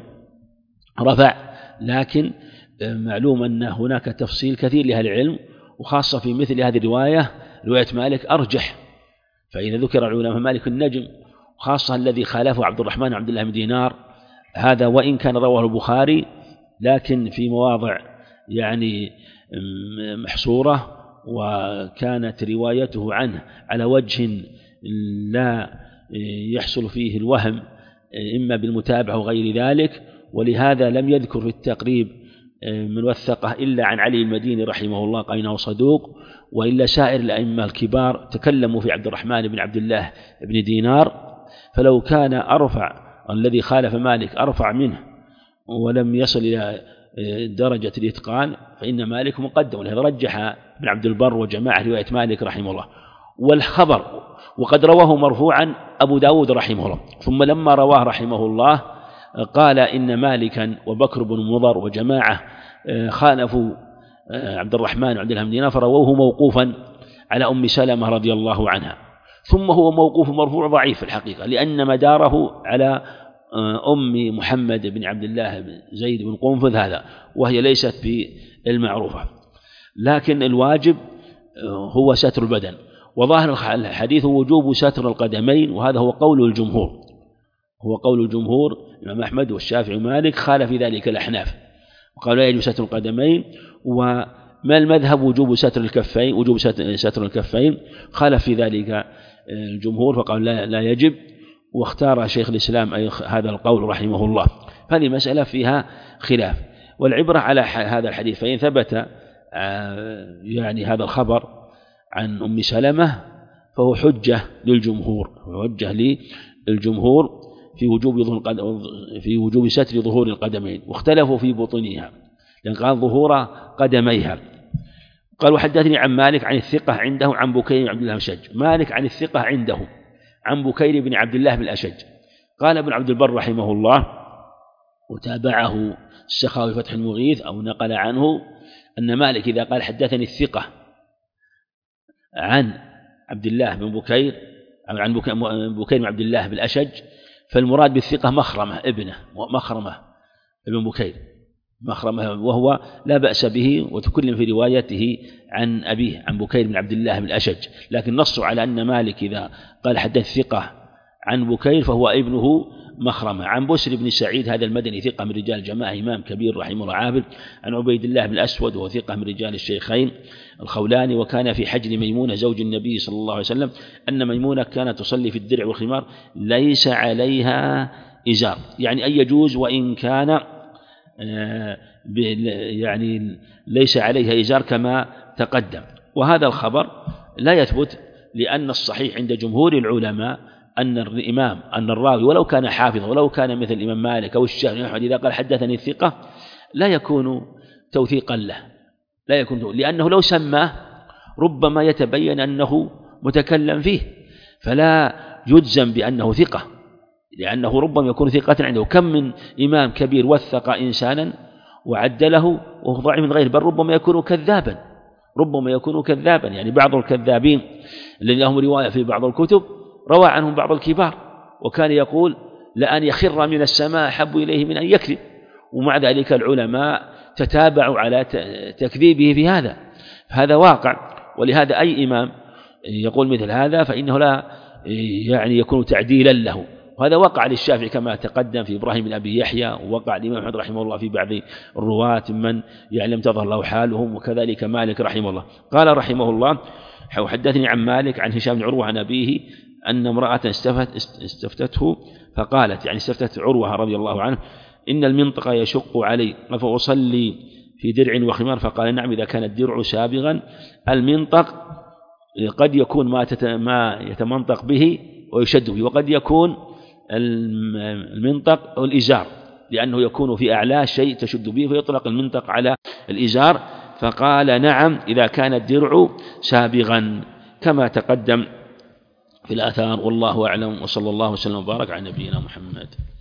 B: رفع، لكن معلوم أن هناك تفصيل كثير لأهل العلم، وخاصة في مثل هذه الرواية رواية مالك أرجح. فإذا ذكر علماء مالك النجم، خاصة الذي خالفه عبد الرحمن بن عبد الله بن دينار، هذا وإن كان رواه البخاري لكن في مواضع يعني محصورة، وكانت روايته عنه على وجه لا يحصل فيه الوهم إما بالمتابعة وغير ذلك، ولهذا لم يذكر في التقريب من وثقه إلا عن علي المديني رحمه الله قال إنه صدوق، وإلا سائر الأئمة الكبار تكلموا في عبد الرحمن بن عبد الله بن دينار، فلو كان أرفع الذي خالف مالك أرفع منه ولم يصل إلى درجة الإتقان فإن مالك مقدم، ولهذا رجح ابن عبد البر وجماعة رواية مالك رحمه الله. والخبر وقد رواه مرفوعا أبو داود رحمه الله، ثم لما رواه رحمه الله قال إن مالكا وبكر بن مضر وجماعة خالفوا عبد الرحمن وعبد الله بن دينار فرووه موقوفا على أم سلمة رضي الله عنها، ثم هو موقوف مرفوع ضعيف في الحقيقة لأن مداره على أم محمد بن عبد الله بن زيد بن قنفذ هذا، وهي ليست بالمعروفة، لكن الواجب هو ستر البدن. وظاهر الحديث وجوب ستر القدمين، وهذا هو قول الجمهور، هو قول الجمهور الإمام أحمد والشافعي ومالك، خالف في ذلك الأحناف وقالوا لا يجوز ستر القدمين. وما المذهب وجوب ستر الكفين، وجوب ستر الكفين خالف في ذلك الجمهور فقال لا, لا يجب، واختار شيخ الإسلام أي هذا القول رحمه الله. هذه مسألة فيها خلاف، والعبرة على هذا الحديث، فإن ثبت يعني هذا الخبر عن أم سلمة فهو حجة للجمهور، حجة للجمهور في وجوب في وجوب ستر ظهور القدمين، واختلفوا في بطونها لأن قال ظهور قدميها. قال وحدثني عن مالك عن الثقة عنده عن بكير بن عبد الله بن الأشج، مالك عن الثقة عنده عن بكير بن عبد الله بن الأشج. قال ابن عبد البر رحمه الله وتابعه السخاوي فتح المغيث أو نقل عنه أن مالك إذا قال حدثني الثقة عن عبد الله بن بكير عن بكير بن عبد الله بن الأشج فالمراد بالثقة مخرمة ابنه، مخرمة ابن بكير مخرمة، وهو لا بأس به وتكلم في روايته عن أبيه عن بكير بن عبد الله بن الأشج، لكن نصوا على أن مالك إذا قال حدث ثقة عن بكير فهو ابنه مخرمة. عن بسر بن سعيد هذا المدني ثقة من رجال الجماعة إمام كبير رحمه الله عابد. عن عبيد الله بن الأسود وهو ثقة من رجال الشيخين الخولاني، وكان في حجر ميمونة زوج النبي صلى الله عليه وسلم أن ميمونة كانت تصلي في الدرع والخمار ليس عليها إزار، يعني أن يجوز وإن كان يعني ليس عليها إزار كما تقدم. وهذا الخبر لا يثبت، لأن الصحيح عند جمهور العلماء أن الإمام أن الراوي ولو كان حافظ ولو كان مثل الإمام مالك أو الشافعي أحمد إذا قال حدثني الثقة لا يكون توثيقا له، لا يكون، لأنه لو سماه ربما يتبين أنه متكلم فيه فلا يجزم بأنه ثقة، لأنه ربما يكون ثقة عنده. كم من إمام كبير وثق إنسانا وعدله وهو ضعيف من غير، بل ربما يكون كذابا، ربما يكون كذابا، يعني بعض الكذابين الذين لهم رواية في بعض الكتب روى عنهم بعض الكبار وكان يقول لأن يخر من السماء أحب إليه من أن يكذب، ومع ذلك العلماء تتابعوا على تكذيبه في هذا، هذا واقع. ولهذا أي إمام يقول مثل هذا فإنه لا يعني يكون تعديلا له، وهذا وقع للشافعي كما تقدم في إبراهيم بن أبي يحيى، ووقع الإمام أحمد رحمه الله في بعض الرواة من يعني لم تظهر له حالهم، وكذلك مالك رحمه الله. قال رحمه الله حدثني عن مالك عن هشام بن عروة عن أبيه أن امرأة استفت استفتته فقالت، يعني استفتت عروة رضي الله عنه إن المنطقة يشق علي فأصلي في درع وخمار، فقال نعم إذا كان الدرع سابغا. المنطق قد يكون ما, ما يتمنطق به ويشد به، وقد يكون المنطق الإزار لأنه يكون في أعلاه شيء تشد به فيطلق المنطق على الإزار. فقال نعم إذا كان الدرع سابغا كما تقدم في الآثار، والله أعلم، وصلى الله وسلم وبارك على نبينا محمد.